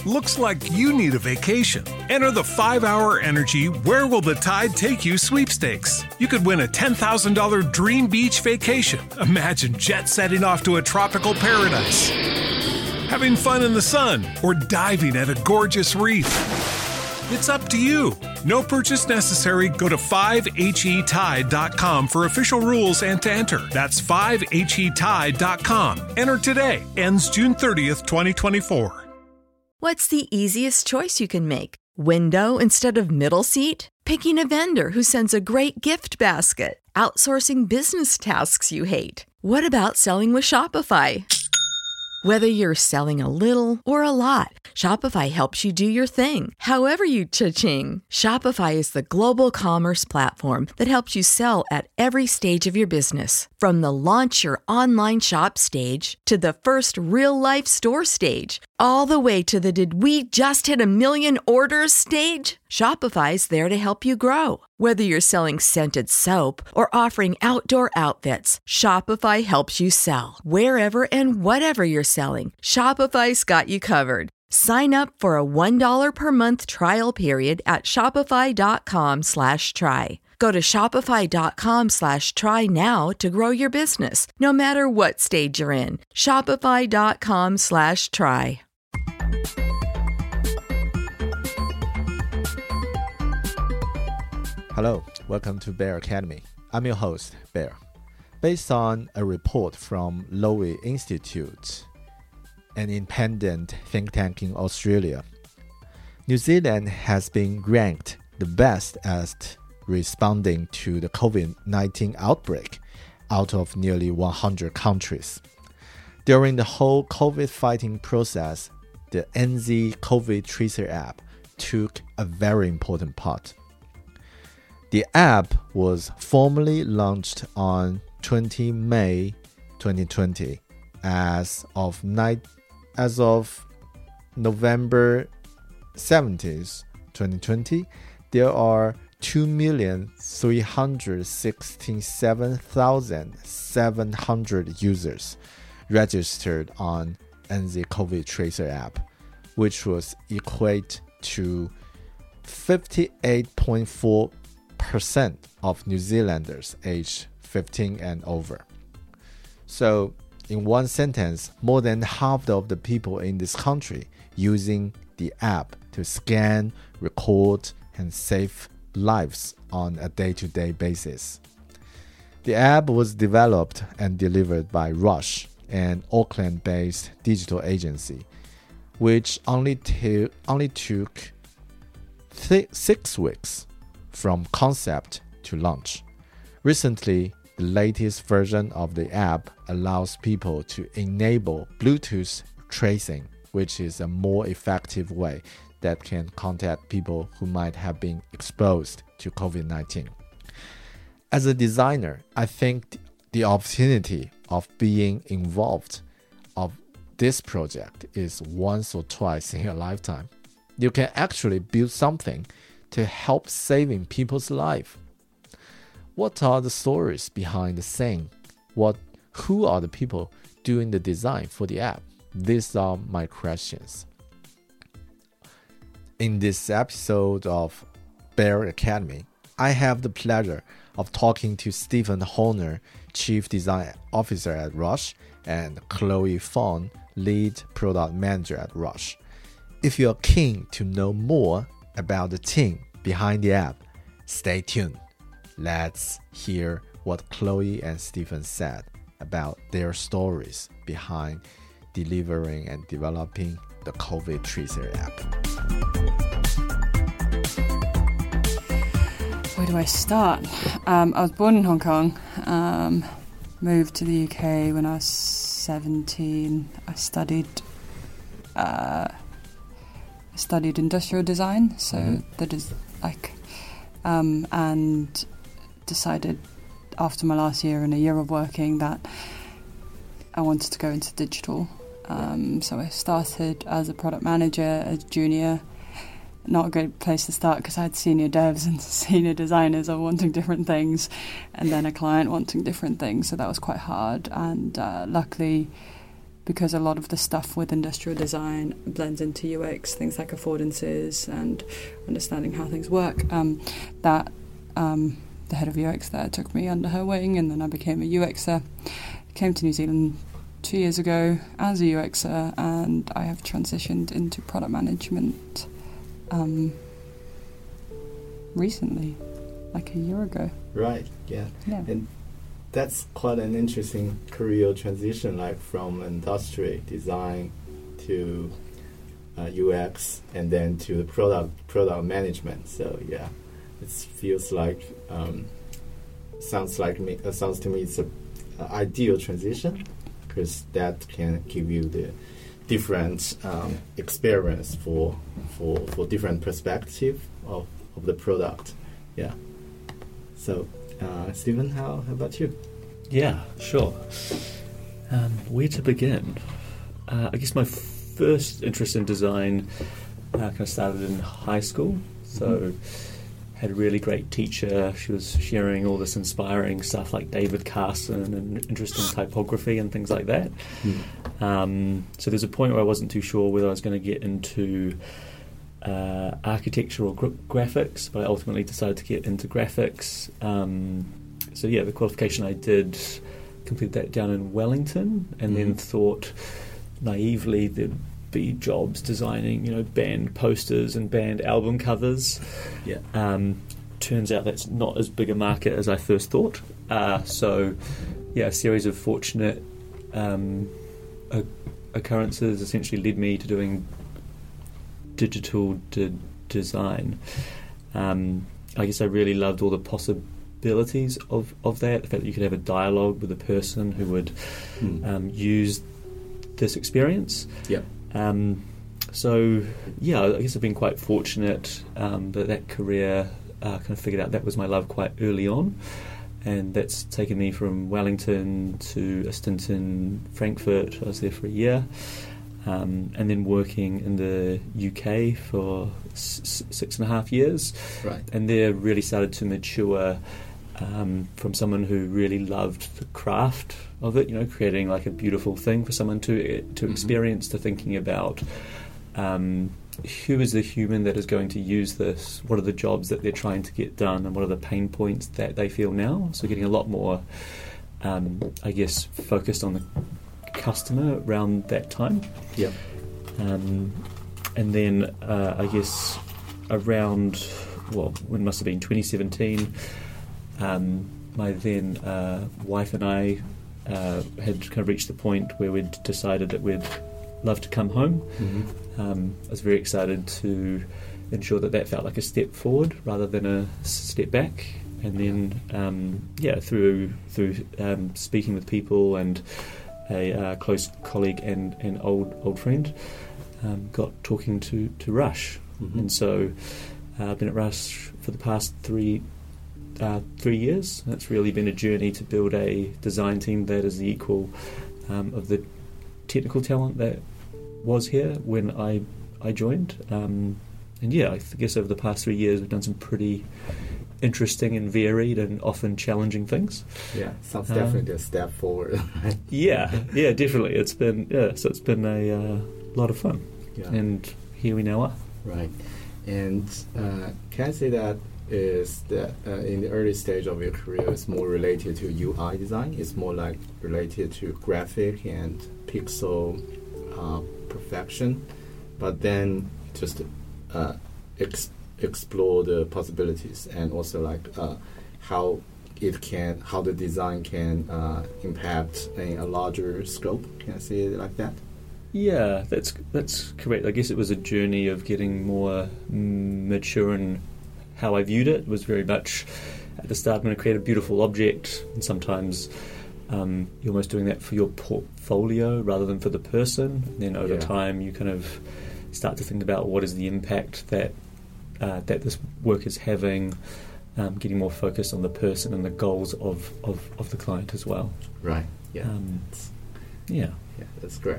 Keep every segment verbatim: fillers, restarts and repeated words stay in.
Looks like you need a vacation. Enter the five hour Energy Where Will the Tide Take You sweepstakes. You could win a ten thousand dollars dream beach vacation. Imagine jet setting off to a tropical paradise, having fun in the sun, or diving at a gorgeous reef. It's up to you. No purchase necessary. Go to five H E tide dot com for official rules and to enter. That's five H E tide dot com. Enter today. Ends June thirtieth, twenty twenty-four. What's the easiest choice you can make? Window instead of middle seat? Picking a vendor who sends a great gift basket? Outsourcing business tasks you hate? What about selling with Shopify? Whether you're selling a little or a lot, Shopify helps you do your thing, however you cha-ching. Shopify is the global commerce platform that helps you sell at every stage of your business. From the launch your online shop stage to the first real-life store stage, all the way to the did we just hit a million orders stage. Shopify's there to help you grow. Whether you're selling scented soap or offering outdoor outfits, Shopify helps you sell. Wherever and whatever you're selling, Shopify's got you covered. Sign up for a one dollar per month trial period at shopify.com slash try. Go to shopify.com slash try now to grow your business, no matter what stage you're in. Shopify.com slash try. Hello, welcome to Bear Academy. I'm your host, Bear. Based on a report from Lowy Institute, an independent think tank in Australia, New Zealand has been ranked the best at responding to the COVID nineteen outbreak out of nearly one hundred countries. During the whole COVID fighting process, the N Z COVID Tracer app took a very important part. The app was formally launched on the twentieth of May twenty twenty. As of, ni- as of November seventeenth, twenty twenty, there are two million three hundred sixty-seven thousand seven hundred users registered on N Z COVID Tracer app, which was equate to fifty-eight point four percent of New Zealanders aged fifteen and over. So, in one sentence, more than half of the people in this country using the app to scan, record, and save lives on a day-to-day basis. The app was developed and delivered by Rush, an Auckland-based digital agency, which only, t- only took th- six weeks from concept to launch. Recently, the latest version of the app allows people to enable Bluetooth tracing, which is a more effective way that can contact people who might have been exposed to COVID nineteen. As a designer, I think the opportunity of being involved of this project is once or twice in a lifetime. You can actually build something to help saving people's life. What are the stories behind the saying? What, who are the people doing the design for the app? These are my questions. In this episode of Bear Academy, I have the pleasure of talking to Stephen Horner, Chief Design Officer at Rush, and Chloe Fong, Lead Product Manager at Rush. If you are keen to know more about the team behind the app, stay tuned. Let's hear what Chloe and Stephen said about their stories behind delivering and developing the COVID Tracer app. Where do I start? Um, I was born in Hong Kong, um, moved to the U K when I was seventeen. I studied uh, I studied industrial design, so mm-hmm. that is like, um, and decided after my last year and a year of working that I wanted to go into digital. Um, so I started as a product manager, as junior. Not a great place to start because I had senior devs and senior designers all wanting different things, and then a client wanting different things, so that was quite hard. And uh, luckily because a lot of the stuff with industrial design blends into U X, things like affordances and understanding how things work, um, that um, the head of U X there took me under her wing, and then I became a UXer. Came to New Zealand two years ago as a UXer, and I have transitioned into product management um, recently, like a year ago. Right, yeah. yeah. And that's quite an interesting career transition, like from industry design to uh, U X and then to the product product management. So yeah, it feels like um, sounds like me. Uh, sounds to me it's a, a ideal transition, because that can give you the different um, experience for for for different perspective of, of the product. Yeah. So, uh, Stephen, how, how about you? Yeah, sure. Um, where to begin? Uh, I guess my first interest in design uh, kind of started in high school. So, mm-hmm. had a really great teacher. She was sharing all this inspiring stuff like David Carson and interesting typography and things like that. Mm. Um, so there's a point where I wasn't too sure whether I was going to get into uh, architecture or gra- graphics, but I ultimately decided to get into graphics. Um, so yeah, the qualification I did, completed that down in Wellington, and mm. then thought naively there'd be jobs designing, you know, band posters and band album covers. Yeah. Um, turns out that's not as big a market as I first thought. Uh, so, yeah, a series of fortunate um, o- occurrences essentially led me to doing digital de- design. Um, I guess I really loved all the possibilities of, of that, the fact that you could have a dialogue with a person who would mm. um, use this experience. Yeah. Um, so, yeah, I guess I've been quite fortunate um, that that career uh, kind of figured out that was my love quite early on, and that's taken me from Wellington to a stint in Frankfurt. I was there for a year, um, and then working in the U K for s- six and a half years. Right. And there really started to mature um, from someone who really loved the craft of it, you know, creating like a beautiful thing for someone to to mm-hmm. experience, to thinking about um, who is the human that is going to use this, what are the jobs that they're trying to get done, and what are the pain points that they feel now. So getting a lot more, um, I guess, focused on the customer around that time. Yeah. Um, and then uh, I guess around, well, when it must have been twenty seventeen, um, my then uh, wife and I Uh, had kind of reached the point where we'd decided that we'd love to come home. Mm-hmm. Um, I was very excited to ensure that that felt like a step forward rather than a step back. And then, um, yeah, through through um, speaking with people and a uh, close colleague and an old old friend, um, got talking to to Rush, mm-hmm. and so uh, I've been at Rush for the past three. Uh, three years. It's really been a journey to build a design team that is the equal um, of the technical talent that was here when I I joined. Um, and yeah, I guess over the past three years we've done some pretty interesting and varied and often challenging things. Yeah, sounds definitely um, a step forward. yeah, yeah, definitely. It's been yeah, so it's been a uh, lot of fun. Yeah. And here we now are. Right. And uh, can I say that is that uh, in the early stage of your career it's more related to U I design, it's more like related to graphic and pixel uh, perfection, but then just uh, ex- explore the possibilities and also like uh, how it can, how the design can uh, impact a, a larger scope. Can I say it like that? Yeah, that's that's correct. I guess it was a journey of getting more mature in how I viewed it. It was very much at the start, I'm going to create a beautiful object, and sometimes um, you're almost doing that for your portfolio rather than for the person. And then over yeah. time, you kind of start to think about what is the impact that uh, that this work is having, um, getting more focused on the person and the goals of, of, of the client as well. Right. Yeah. Um, yeah. Yeah, that's great.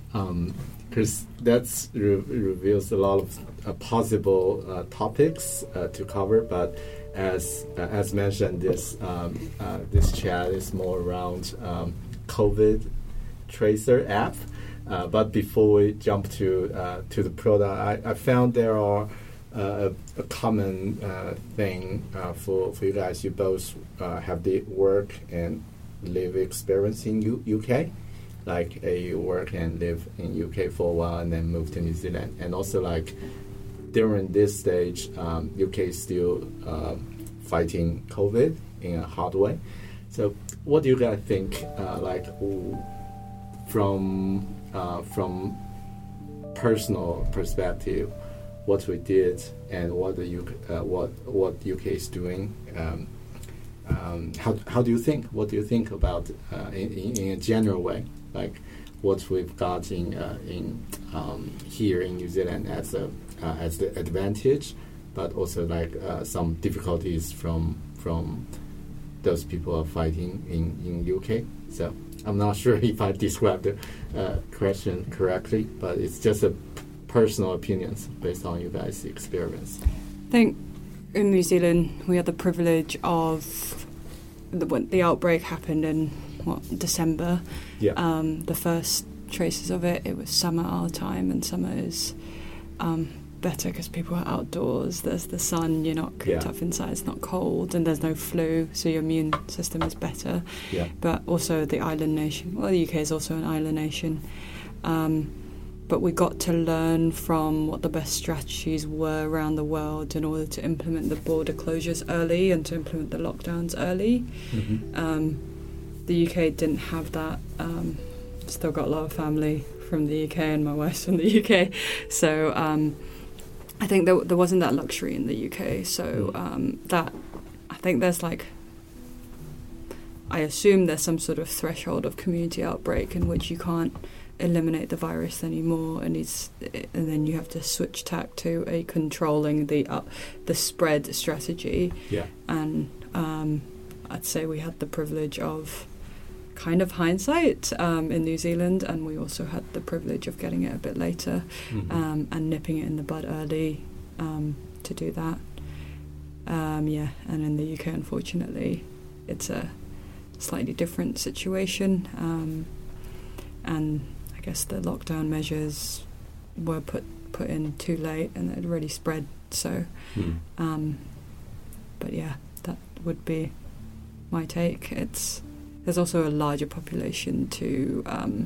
Because um, that re- reveals a lot of uh, possible uh, topics uh, to cover, but as uh, as mentioned, this um, uh, this chat is more around um, COVID tracer app. Uh, but before we jump to uh, to the product, I, I found there are uh, a, a common uh, thing uh, for for you guys. You both uh, have the work and live experience in U- UK. Like uh, you work and live in U K for a while and then move to New Zealand, and also like during this stage, um, U K is still uh, fighting COVID in a hard way. So, what do you guys think? Uh, like from uh, from personal perspective, what we did and what the U K, uh, what what U K is doing. Um, um, how how do you think? What do you think about uh, in, in, in a general way? Like what we've got in uh, in um, here in New Zealand as a uh, as the advantage, but also like uh, some difficulties from from those people are fighting in, in U K. So I'm not sure if I described the uh, question correctly, but it's just a personal opinions based on you guys' experience. I think in New Zealand we had the privilege of the, when the outbreak happened in what December. Yeah. Um, the first traces of it, it was summer our time, and summer is um, better because people are outdoors. There's the sun. You're not cooped Yeah. up inside. It's not cold, and there's no flu, so your immune system is better. Yeah. But also the island nation. Well, the U K is also an island nation. Um, but we got to learn from what the best strategies were around the world in order to implement the border closures early and to implement the lockdowns early. Mm-hmm. Um, the U K didn't have that. Um, still got a lot of family from the U K, and my wife's from the U K. So um, I think there, there wasn't that luxury in the U K. So um, that I think there's like, I assume there's some sort of threshold of community outbreak in which you can't eliminate the virus anymore, and it's and then you have to switch tack to a controlling the uh, the spread strategy. Yeah. And um, I'd say we had the privilege of kind of hindsight um, in New Zealand, and we also had the privilege of getting it a bit later. Mm-hmm. Um, and nipping it in the bud early um, to do that. Um, yeah, and in the U K, unfortunately, it's a slightly different situation. Um, and I guess the lockdown measures were put, put in too late, and it had already spread. So, Mm. um, but yeah, that would be my take. It's there's also a larger population to um,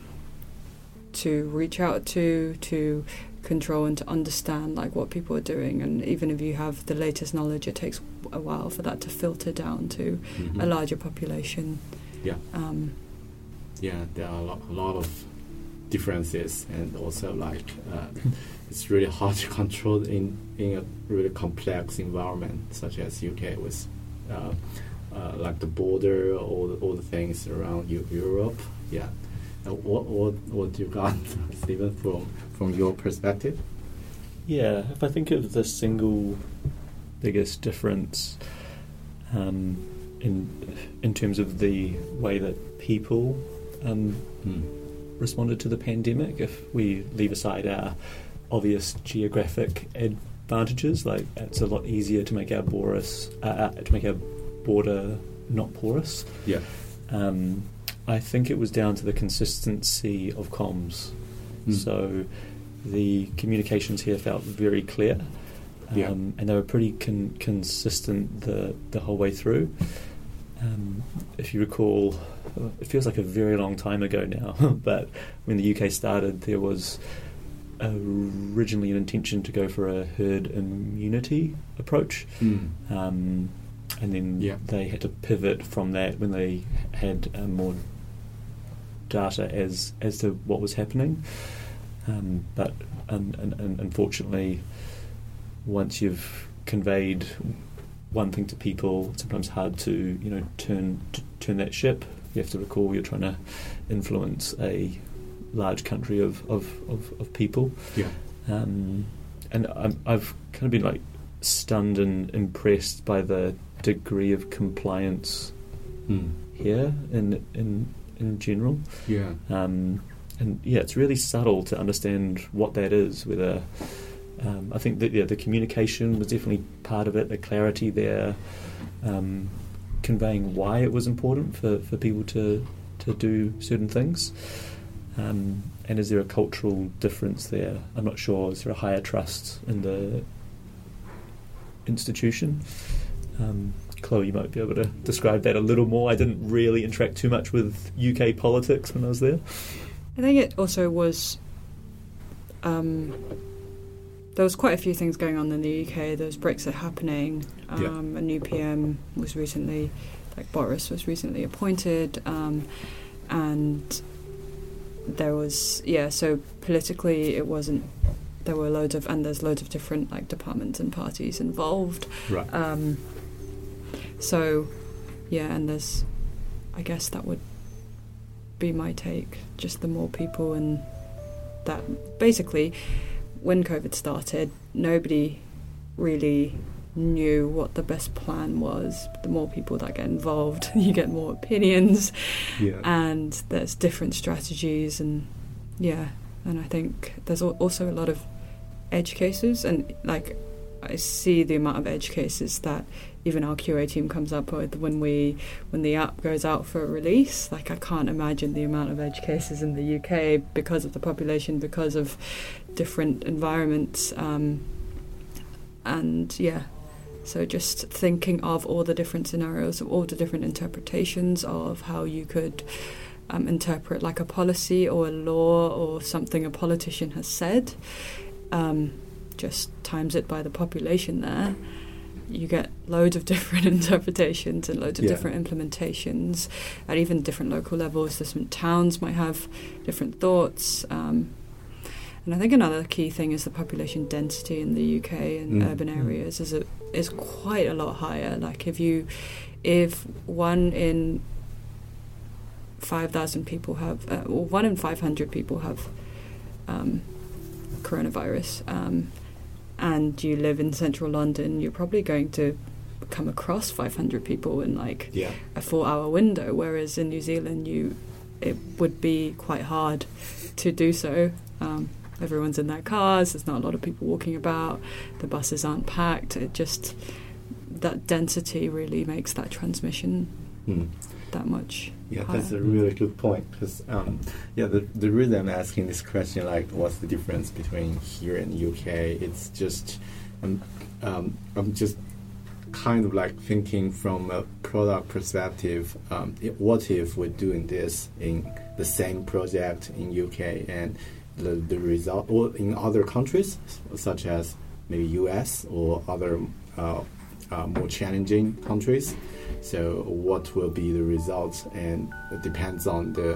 to reach out to, to control and to understand like what people are doing, and even if you have the latest knowledge, it takes a while for that to filter down to Mm-hmm. a larger population. Yeah. Um, Yeah, there are a lot, a lot of differences, and also like uh, it's really hard to control in in a really complex environment such as U K with uh, uh, like the border, all the, all the things around U- Europe. Yeah, uh, what what what do you got, Stephen, from from your perspective? Yeah, if I think of the single biggest difference um, in in terms of the way that people um, Mm. responded to the pandemic, if we leave aside our obvious geographic advantages, like it's a lot easier to make our porous, uh, to make our border not porous. Yeah. Um, I think it was down to the consistency of comms. Mm. So the communications here felt very clear, um, Yeah. and they were pretty con- consistent the the whole way through. Um, if you recall, it feels like a very long time ago now, but when the U K started, there was originally an intention to go for a herd immunity approach, Mm. um, and then Yeah. they had to pivot from that when they had uh, more data as as to what was happening. Um, but un- un- un- unfortunately, once you've conveyed one thing to people, it's sometimes hard to you know turn to turn that ship. You have to recall you're trying to influence a large country of of, of, of people. Yeah. Um, and I'm, I've kind of been like stunned and impressed by the degree of compliance Mm. here in in in general. Yeah. Um, and yeah, it's really subtle to understand what that is. Whether um, I think that yeah, the communication was definitely part of it, the clarity there, um, conveying why it was important for, for people to to do certain things. Um, and is there a cultural difference there? I'm not sure. Is there a higher trust in the institution? Um, Chloe, you might be able to describe that a little more. I didn't really interact too much with U K politics when I was there. I think it also was... Um, there was quite a few things going on in the U K. There was Brexit happening. Um, yeah. A new P M was recently... Like Boris was recently appointed. Um, and there was... Yeah, so politically it wasn't... There were loads of... And there's loads of different like departments and parties involved. Right. Um, So, yeah, and there's, I guess that would be my take. Just the more people, and that basically, when COVID started, nobody really knew what the best plan was. The more people that get involved, you get more opinions, Yeah. and there's different strategies, and yeah, and I think there's al- also a lot of edge cases, and like I see the amount of edge cases that even our Q A team comes up with when we when the app goes out for a release. Like I can't imagine the amount of edge cases in the U K because of the population, because of different environments, um, and yeah. So just thinking of all the different scenarios, all the different interpretations of how you could um, interpret like a policy or a law or something a politician has said. Um, just times it by the population there, you get loads of different interpretations and loads of Yeah. different implementations at even different local levels. Different towns might have different thoughts. Um, and I think another key thing is the population density in the U K and Mm. urban areas is a, is quite a lot higher. Like if you, if one in five thousand people have, uh, or one in five hundred people have um, coronavirus, um, and you live in central London, you're probably going to come across five hundred people in like Yeah. a four-hour window, whereas in New Zealand, you it would be quite hard to do so. Um, everyone's in their cars. There's not a lot of people walking about. The buses aren't packed. It just that density really makes that transmission Mm. that much. Yeah, higher. that's a really good point. Because um, yeah, the the reason I'm asking this question, like, what's the difference between here and U K? It's just, um, um, I'm just kind of like thinking from a product perspective. Um, it, what if we're doing this in the same project in U K and the the result, or in other countries such as maybe U S or other uh, uh, more challenging countries? So what will be the results, and it depends on the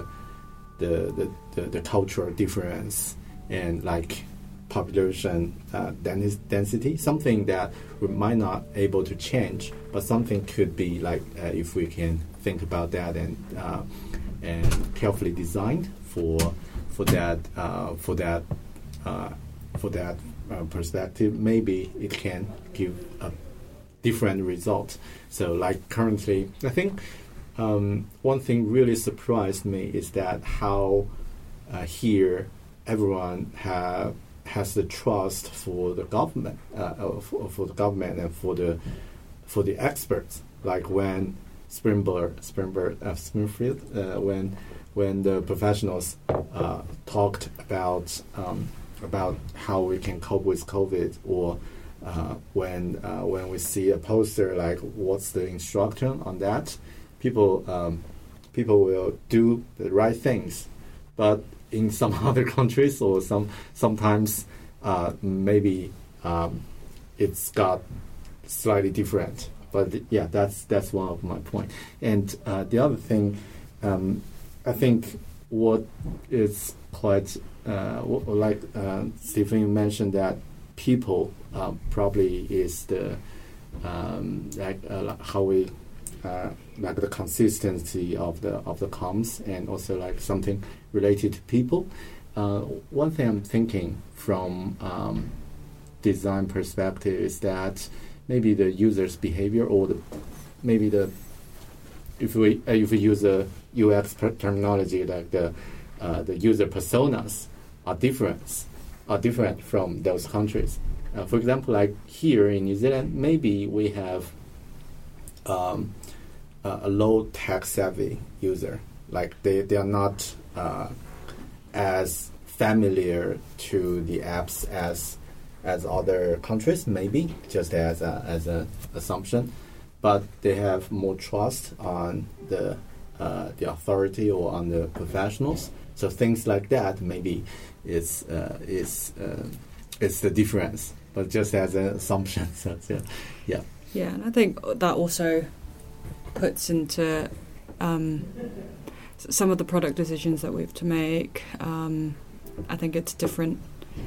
the the, the, the cultural difference and like population uh, dens- density. Something that we might not able to change, but something could be like uh, if we can think about that and uh, and carefully designed for for that uh, for that uh, for that uh, perspective, maybe it can give a different results. So like currently, I think um, one thing really surprised me is that how uh, here everyone have has the trust for the government, uh, for, for the government and for the for the experts. Like when Springboard, Springboard, uh, Springfield, uh, when when the professionals uh, talked about um, about how we can cope with COVID, or Uh, when uh, when we see a poster like what's the instruction on that, people um, people will do the right things, but in some other countries or some sometimes uh, maybe um, it's got slightly different. But th- yeah, that's that's one of my point. And uh, the other thing, um, I think what is quite uh, w- like uh, Stephen mentioned that people uh, probably is the um, like uh, how we uh, like the consistency of the of the comms, and also like something related to people. Uh, one thing I'm thinking from um, design perspective is that maybe the user's behavior, or the maybe the if we uh, if we use a U X terminology, like the uh, the user personas are different. are different from those countries. Uh, for example, like here in New Zealand, maybe we have um, a, a low tech savvy user. Like they, they are not uh, as familiar to the apps as as other countries, maybe just as a, as an assumption, but they have more trust on the uh, the authority or on the professionals. So things like that maybe is uh, is uh, is the difference, but just as an assumption. So, yeah, yeah, yeah, and I think that also puts into um, some of the product decisions that we have to make. Um, I think it's different.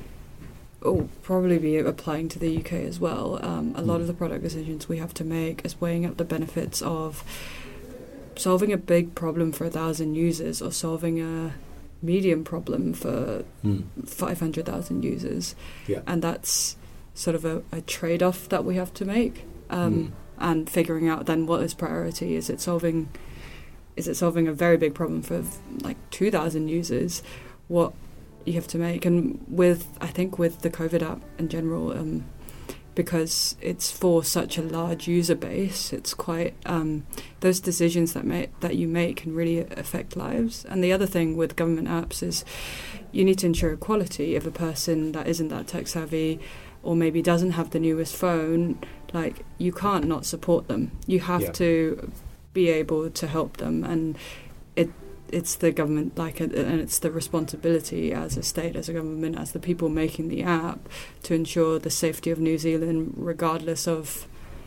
Oh, probably be applying to the U K as well. Um, a lot of the product decisions we have to make is weighing up the benefits of solving a big problem for a thousand users or solving a medium problem for mm. five hundred thousand users. Yeah. And that's sort of a, a trade-off that we have to make. Um, mm. And figuring out then what is priority. Is it solving is it solving a very big problem for like two thousand users? What you have to make. And with, I think with the COVID app in general, um, because it's for such a large user base, it's quite, um, those decisions that ma- that you make can really affect lives. And the other thing with government apps is you need to ensure quality. If a person that isn't that tech savvy or maybe doesn't have the newest phone, like you can't not support them. You have yeah. to be able to help them, and it it's the government, like, and it's the responsibility as a state, as a government, as the people making the app, to ensure the safety of New Zealand, regardless of,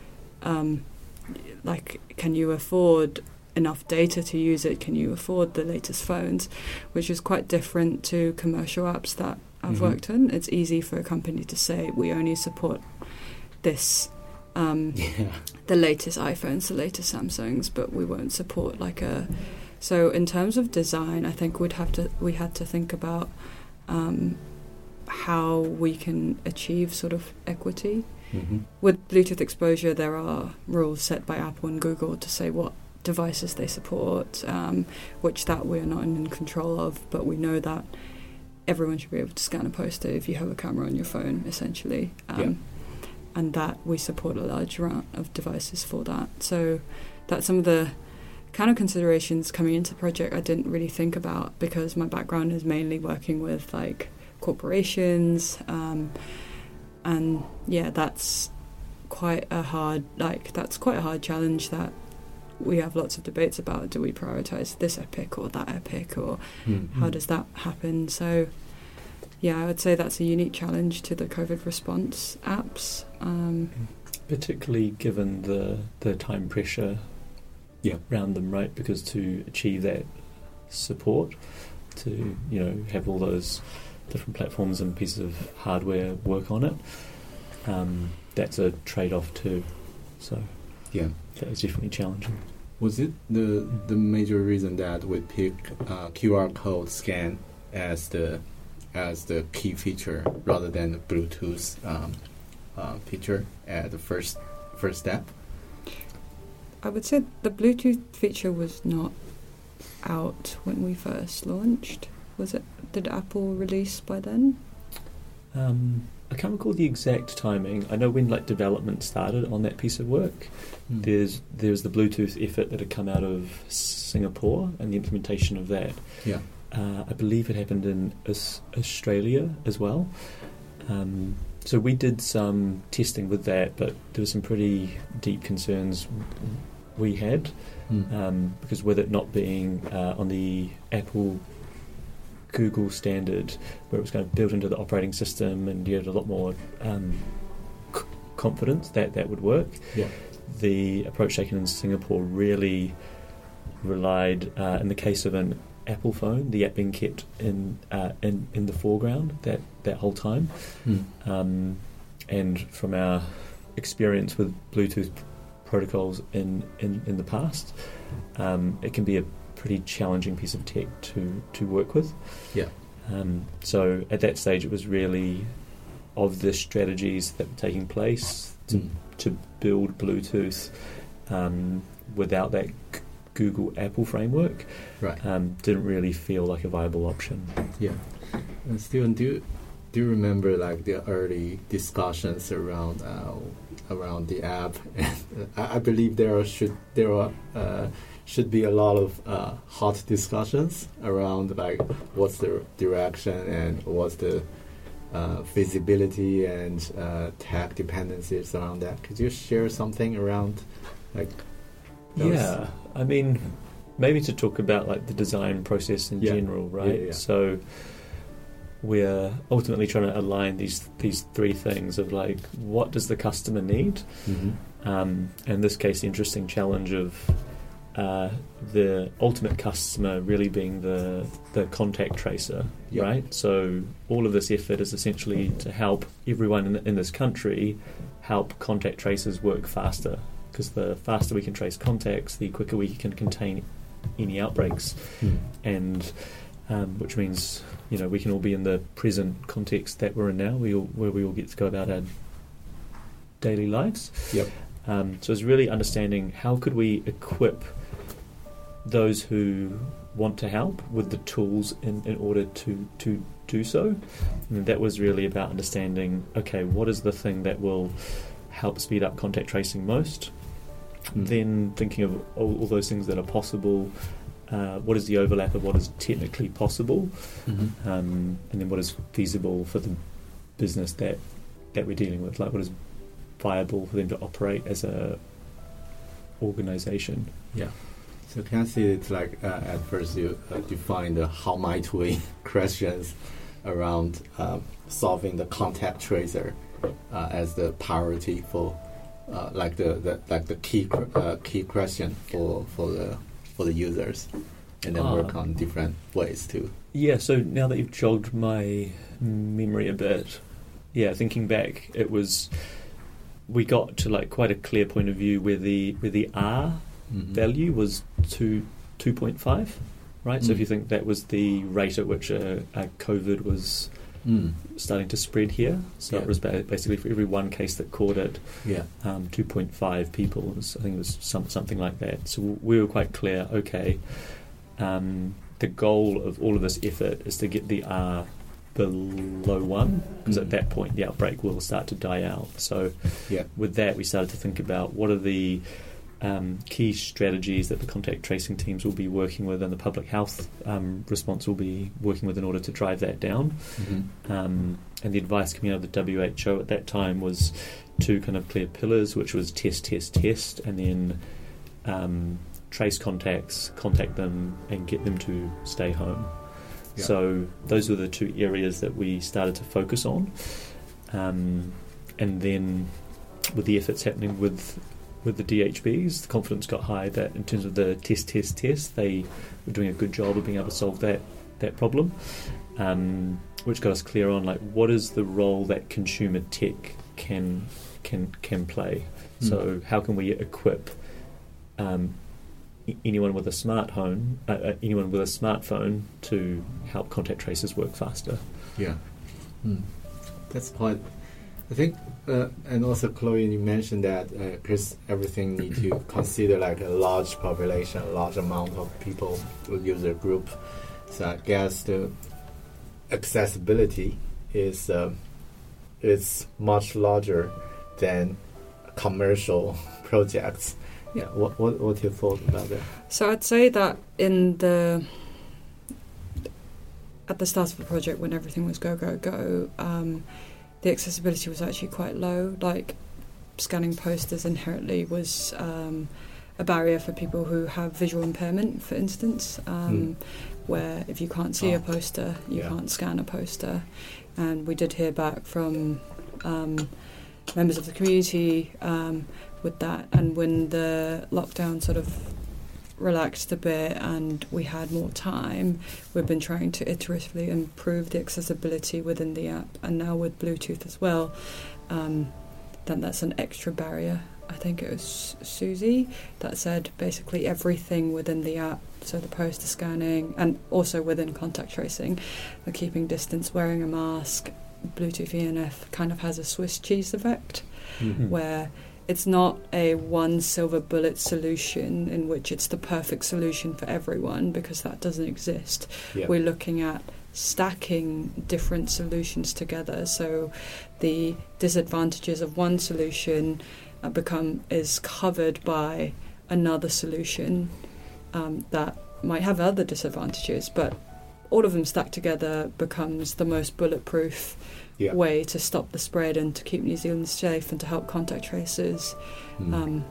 um, like, can you afford enough data to use it? Can you afford the latest phones? Which is quite different to commercial apps that I've mm-hmm. worked on. It's easy for a company to say, we only support this, um, yeah. the latest iPhones, the latest Samsungs, but we won't support, like, a... So in terms of design, I think we'd have to we had to think about um, how we can achieve sort of equity. Mm-hmm. With Bluetooth exposure, there are rules set by Apple and Google to say what devices they support, um, which that we're not in control of, but we know that everyone should be able to scan a poster if you have a camera on your phone, essentially. Um, yeah. And that we support a large amount of devices for that. So that's some of the kind of considerations coming into the project I didn't really think about, because my background is mainly working with like corporations, um, and yeah, that's quite a hard like that's quite a hard challenge that we have lots of debates about. Do we prioritize this epic or that epic, or mm-hmm. how does that happen? So yeah, I would say that's a unique challenge to the COVID response apps, um, particularly given the the time pressure yeah. around them, right? Because to achieve that support, to, you know, have all those different platforms and pieces of hardware work on it, um, that's a trade-off too. So yeah, that was definitely challenging. Was it the the major reason that we pick uh, Q R code scan as the as the key feature rather than the Bluetooth um, uh, feature at the first first step? I would say the Bluetooth feature was not out when we first launched. Was it? Did Apple release by then? Um, I can't recall the exact timing. I know when like development started on that piece of work. Mm. There's there's the Bluetooth effort that had come out of Singapore and the implementation of that. Yeah, uh, I believe it happened in Aus- Australia as well. Um, so we did some testing with that, but there were some pretty deep concerns we had, mm. um, because with it not being uh, on the Apple Google standard, where it was kind of built into the operating system, and you had a lot more um, c- confidence that that would work. Yeah. The approach taken in Singapore really relied, uh, in the case of an Apple phone, the app being kept in uh, in in the foreground that, that whole time. Mm. Um, and from our experience with Bluetooth protocols in, in, in the past, um, it can be a pretty challenging piece of tech to, to work with. Yeah. Um, so at that stage, it was really of the strategies that were taking place to, mm. to build Bluetooth um, without that g- Google Apple framework. Right. Um, didn't really feel like a viable option. Yeah. And Steven, do you, do you remember like the early discussions around uh, around the app? And I, I believe there are should there are uh, should be a lot of uh, hot discussions around like what's the direction and what's the uh, feasibility and uh, tech dependencies around that. Could you share something around like those? Yeah, I mean, maybe to talk about like the design process in Yeah. general, right? Yeah, yeah. So we're ultimately trying to align these these three things of like, what does the customer need? Mm-hmm. Um, in this case, the interesting challenge of uh, the ultimate customer really being the the contact tracer, Yeah. right? So all of this effort is essentially to help everyone in, in this country help contact tracers work faster, because the faster we can trace contacts, the quicker we can contain any outbreaks, Mm. and um, which means, you know, we can all be in the present context that we're in now, we all, where we all get to go about our daily lives. Yep. Um, so it's really understanding how could we equip those who want to help with the tools in, in order to, to do so. And that was really about understanding, okay, what is the thing that will help speed up contact tracing most? Mm. Then thinking of all, all those things that are possible, uh, what is the overlap of what is technically possible, Mm-hmm. um, and then what is feasible for the business that, that we're dealing with, like what is viable for them to operate as a organization. Yeah. So can I see it's like uh, at first you uh, define the how might we questions around um, solving the contact tracer uh, as the priority for uh, like the, the like the key cr- uh, key question for for the for the users, and then Ah. work on different ways to. Yeah, so now that you've jogged my memory a bit, yeah, thinking back, it was, we got to like quite a clear point of view where the where the R Mhm. value was two two point five, right? So Mm. if you think that was the rate at which uh, uh, COVID was Mm. starting to spread here, so Yeah. it was ba- basically for every one case that caught it, Yeah. um, two point five people. It was, I think it was some, something like that. So we were quite clear, okay, um, the goal of all of this effort is to get the R below one, because Mm. at that point the outbreak will start to die out. So Yeah. with that, we started to think about what are the um, key strategies that the contact tracing teams will be working with and the public health um, response will be working with in order to drive that down. Mm-hmm. Um, and the advice coming out of the W H O at that time was two kind of clear pillars, which was test, test, test, and then um, trace contacts, contact them, and get them to stay home. Yeah. So those were the two areas that we started to focus on. Um, and then with the efforts happening with with the D H Bs, the confidence got high that in terms of the test, test, test, they were doing a good job of being able to solve that that problem, um, which got us clear on like what is the role that consumer tech can can can play. Mm. So how can we equip um, e- anyone with a smart home, uh, uh, anyone with a smartphone to help contact tracers work faster? Yeah. Mm. That's quite. I think, uh, and also Chloe, you mentioned that because uh, everything need to consider like a large population, a large amount of people, user group. So I guess the accessibility is uh, is much larger than commercial projects. Yeah. What what what's your thought about that? So I'd say that in the at the start of the project, when everything was go go go, um, the accessibility was actually quite low. Like scanning posters inherently was um, a barrier for people who have visual impairment, for instance, um, Mm. where if you can't see Oh. a poster, you Yeah. can't scan a poster. And we did hear back from um, members of the community um, with that. And when the lockdown sort of relaxed a bit and we had more time, we've been trying to iteratively improve the accessibility within the app, and now with Bluetooth as well, um, then that's an extra barrier. I think it was Susie that said basically everything within the app, so the poster scanning and also within contact tracing, the keeping distance, wearing a mask, Bluetooth E N F kind of has a Swiss cheese effect, Mm-hmm. where it's not a one silver bullet solution in which it's the perfect solution for everyone, because that doesn't exist. Yeah. We're looking at stacking different solutions together, so the disadvantages of one solution uh, become is covered by another solution, um, that might have other disadvantages, but all of them stacked together becomes the most bulletproof yeah. way to stop the spread and to keep New Zealand safe and to help contact tracers mm. um,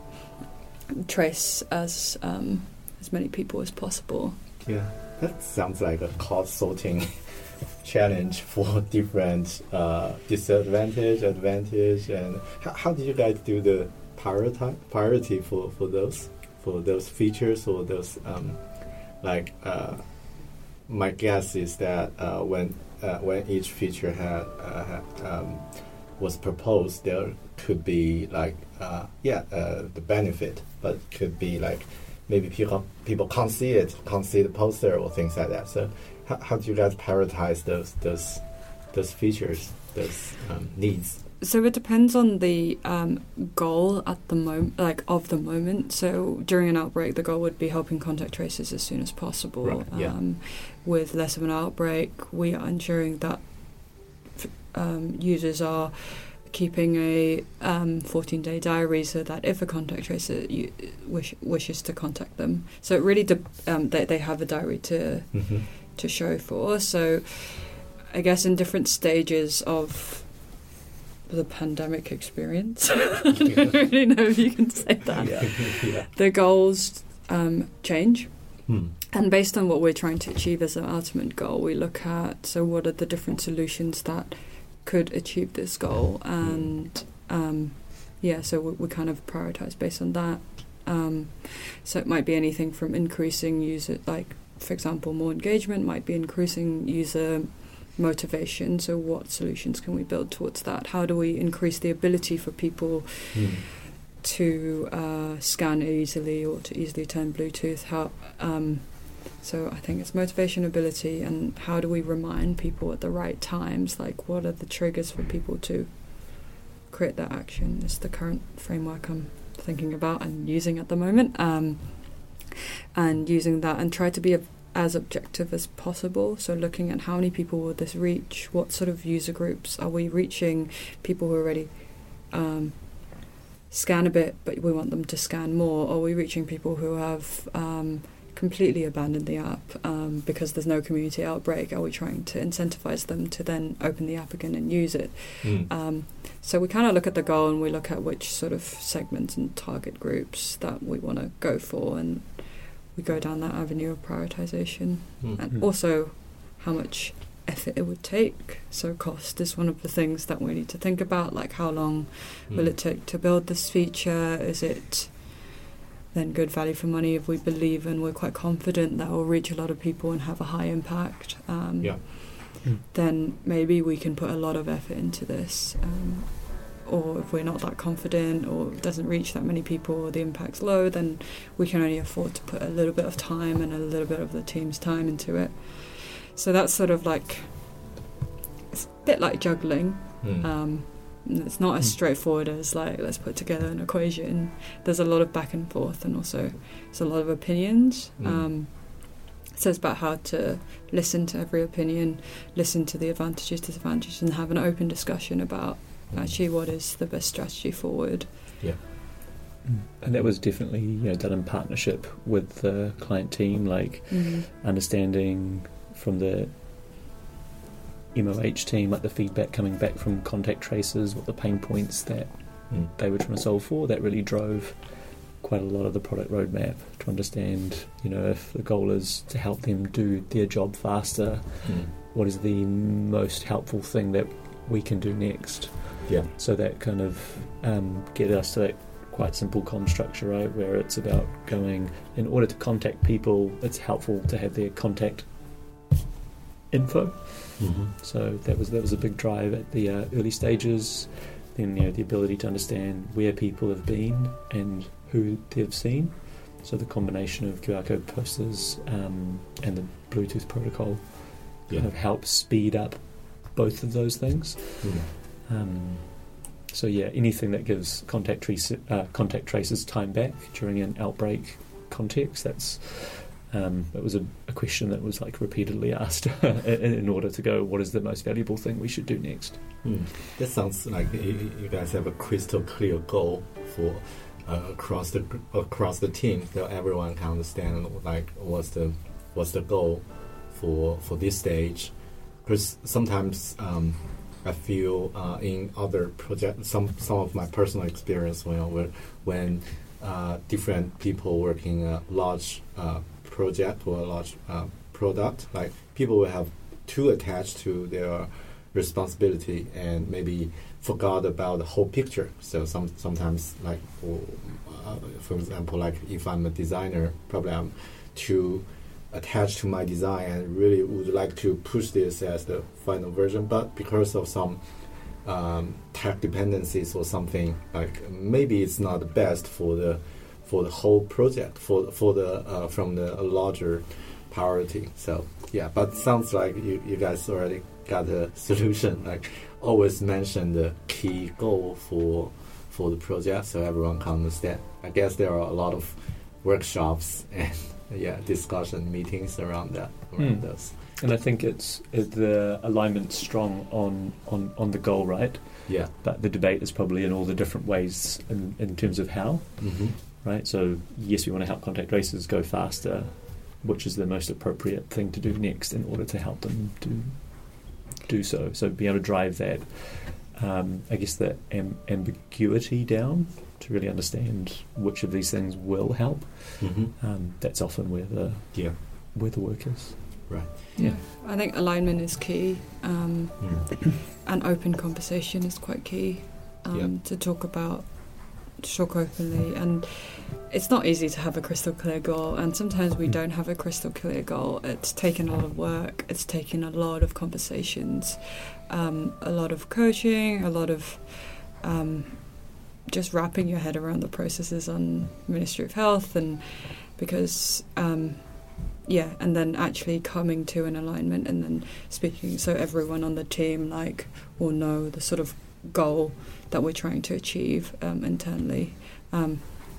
trace as um, as many people as possible. Yeah, that sounds like a cost sorting challenge for different uh, disadvantage, advantage, and how, how did you guys do the priority priority for, for those for those features or those um, like uh, my guess is that uh, when uh, when each feature had, uh, had um, was proposed, there could be like uh, yeah uh, the benefit, but could be like maybe people people can't see it, can't see the poster or things like that. So how, how do you guys prioritize those those those features, those um, needs? So it depends on the um, goal at the moment, like of the moment. So during an outbreak, the goal would be helping contact tracers as soon as possible. Right, yeah. Um, with less of an outbreak, we are ensuring that um, users are keeping a um, fourteen-day diary so that if a contact tracer you, wish, wishes to contact them, so it really de- um, they they have a diary to mm-hmm. to show for. So I guess in different stages of the pandemic experience, I don't really know if you can say that. Yeah. Yeah. The goals um, change. Hmm. And based on what we're trying to achieve as an ultimate goal, we look at, so what are the different solutions that could achieve this goal? And um, yeah, so we, we kind of prioritize based on that. Um, so it might be anything from increasing user, like, for example, more engagement, might be increasing user motivation. So what solutions can we build towards that? How do we increase the ability for people mm. to uh, scan easily or to easily turn Bluetooth? How um, so I think it's motivation, ability, and how do we remind people at the right times? Like, what are the triggers for people to create that action? It's the current framework I'm thinking about and using at the moment, um, and using that and try to be a as objective as possible. So looking at how many people will this reach, what sort of user groups are we reaching, people who already um, scan a bit but we want them to scan more, or are we reaching people who have um, completely abandoned the app um, because there's no community outbreak? Are we trying to incentivize them to then open the app again and use it? Mm. Um, so we kind of look at the goal and we look at which sort of segments and target groups that we want to go for, and we go down that avenue of prioritization. Mm-hmm. And also how much effort it would take. So cost is one of the things that we need to think about, like how long mm. will it take to build this feature? Is it then good value for money if we believe and we're quite confident that will reach a lot of people and have a high impact? Um, yeah. mm. Then maybe we can put a lot of effort into this. Um, or if we're not that confident or it doesn't reach that many people or the impact's low, then we can only afford to put a little bit of time and a little bit of the team's time into it. So that's sort of like, it's a bit like juggling. Mm. Um, it's not as mm. straightforward as like, let's put together an equation. There's a lot of back and forth, and also there's a lot of opinions. Mm. Um, so it's about how to listen to every opinion, listen to the advantages, disadvantages, and have an open discussion about actually what is the best strategy forward. Yeah. And that was definitely, you know, done in partnership with the client team, like mm-hmm. understanding from the M O H team, like the feedback coming back from contact tracers, what the pain points that mm. they were trying to solve for. That really drove quite a lot of the product roadmap to understand, you know, if the goal is to help them do their job faster, mm. what is the most helpful thing that we can do next? Yeah. So that kind of um, get us to that quite simple comm structure, right, where it's about going, in order to contact people, it's helpful to have their contact info. Mm-hmm. So that was that was a big drive at the uh, early stages. Then, you know, the ability to understand where people have been and who they've seen. So the combination of Q R code posters um, and the Bluetooth protocol yeah. kind of helps speed up both of those things. Mm. Um, so yeah, anything that gives contact trace, uh, contact tracers time back during an outbreak context, that's um, it was a, a question that was like repeatedly asked in, in order to go, what is the most valuable thing we should do next? Mm. That sounds like you, you guys have a crystal clear goal for uh, across the across the team, so everyone can understand like what's the what's the goal for for this stage. Because sometimes um, I feel uh, in other projects, some some of my personal experience when when uh, different people working a large uh, project or a large uh, product, like people will have too attached to their responsibility and maybe forgot about the whole picture. So some sometimes like uh, for example, like if I'm a designer, probably I'm too attached to my design and really would like to push this as the final version, but because of some um, tech dependencies or something, like maybe it's not the best for the for the whole project for for the uh, from the larger priority. So yeah, but sounds like you, you guys already got a solution. Like always mention the key goal for for the project so everyone can understand. I guess there are a lot of workshops and yeah discussion meetings around that around mm. those. And I think it's, it's the alignment strong on, on, on the goal, right? Yeah. But the debate is probably in all the different ways in, in terms of how, mm-hmm. right? So yes, we want to help contact racers go faster. Which is the most appropriate thing to do next in order to help them do do so. So be able to drive that, um, I guess, the am- ambiguity down to really understand which of these things will help. Mm-hmm. Um, that's often where the yeah where the work is. Right. Yeah, I think alignment is key, um, mm. and open conversation is quite key um, yeah. to talk about, to talk openly. And it's not easy to have a crystal clear goal, and sometimes we don't have a crystal clear goal. It's taken a lot of work, it's taken a lot of conversations, um, a lot of coaching, a lot of um, just wrapping your head around the processes on Ministry of Health, and because um, yeah, and then actually coming to an alignment and then speaking so everyone on the team like will know the sort of goal that we're trying to achieve um, internally. Um,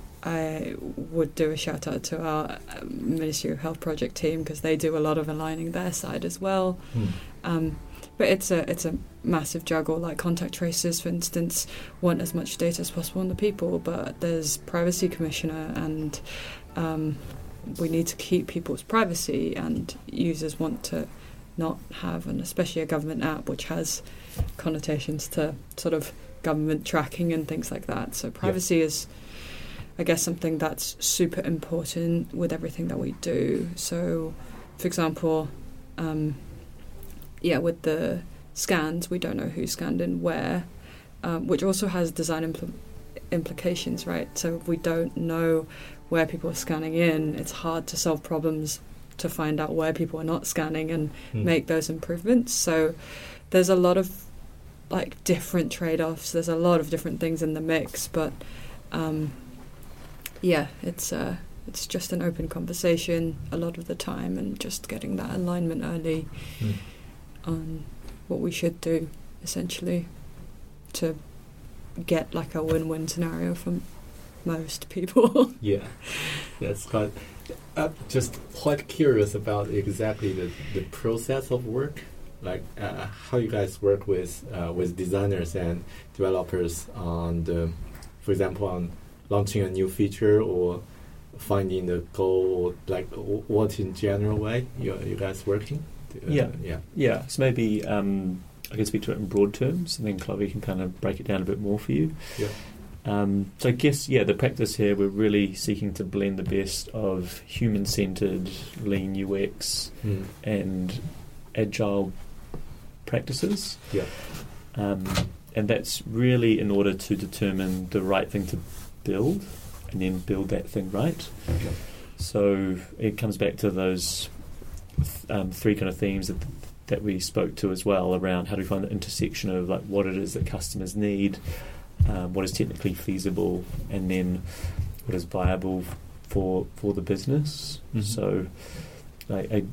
I would do a shout out to our Ministry of Health project team because they do a lot of aligning their side as well. Mm. Um, but it's a it's a massive juggle. Like contact tracers, for instance, want as much data as possible on the people, but there's Privacy Commissioner, and um, we need to keep people's privacy, and users want to not have, and especially a government app which has connotations to sort of government tracking and things like that. So privacy yeah. is, I guess, something that's super important with everything that we do. So, for example, um, yeah, with the scans, we don't know who scanned in where, um, which also has design impl- implications, right? So if we don't know where people are scanning in, it's hard to solve problems to find out where people are not scanning and mm. make those improvements. So there's a lot of like different trade-offs. There's a lot of different things in the mix, but um, yeah, it's uh, it's just an open conversation a lot of the time, and just getting that alignment early mm. on what we should do, essentially, to get like a win-win scenario for most people. Yeah, that's quite. I'm just quite curious about exactly the, the process of work, like uh, how you guys work with uh, with designers and developers on the, for example, on launching a new feature or finding the goal, or like w- what in general way you you guys working? Uh, yeah, yeah, yeah. So maybe um, I can speak to it in broad terms, and then Chloe can kind of break it down a bit more for you. Yeah. Um, so I guess, yeah, the practice here, we're really seeking to blend the best of human-centered, lean U X mm. and agile practices. Yeah. Um, and that's really in order to determine the right thing to build and then build that thing right. Yeah. So it comes back to those um, three kind of themes that, that we spoke to as well, around how do we find the intersection of like what it is that customers need, Um, what is technically feasible, and then what is viable for for the business. Mm-hmm. So, like a,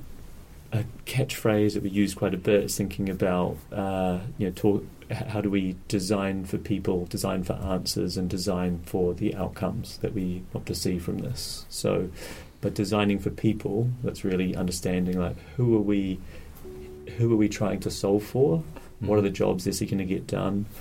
a catchphrase that we use quite a bit is thinking about, uh, you know, talk, how do we design for people, design for answers, and design for the outcomes that we want to see from this. So, but designing for people, that's really understanding like who are we, who are we trying to solve for? Mm-hmm. What are the jobs they're seeking to get done?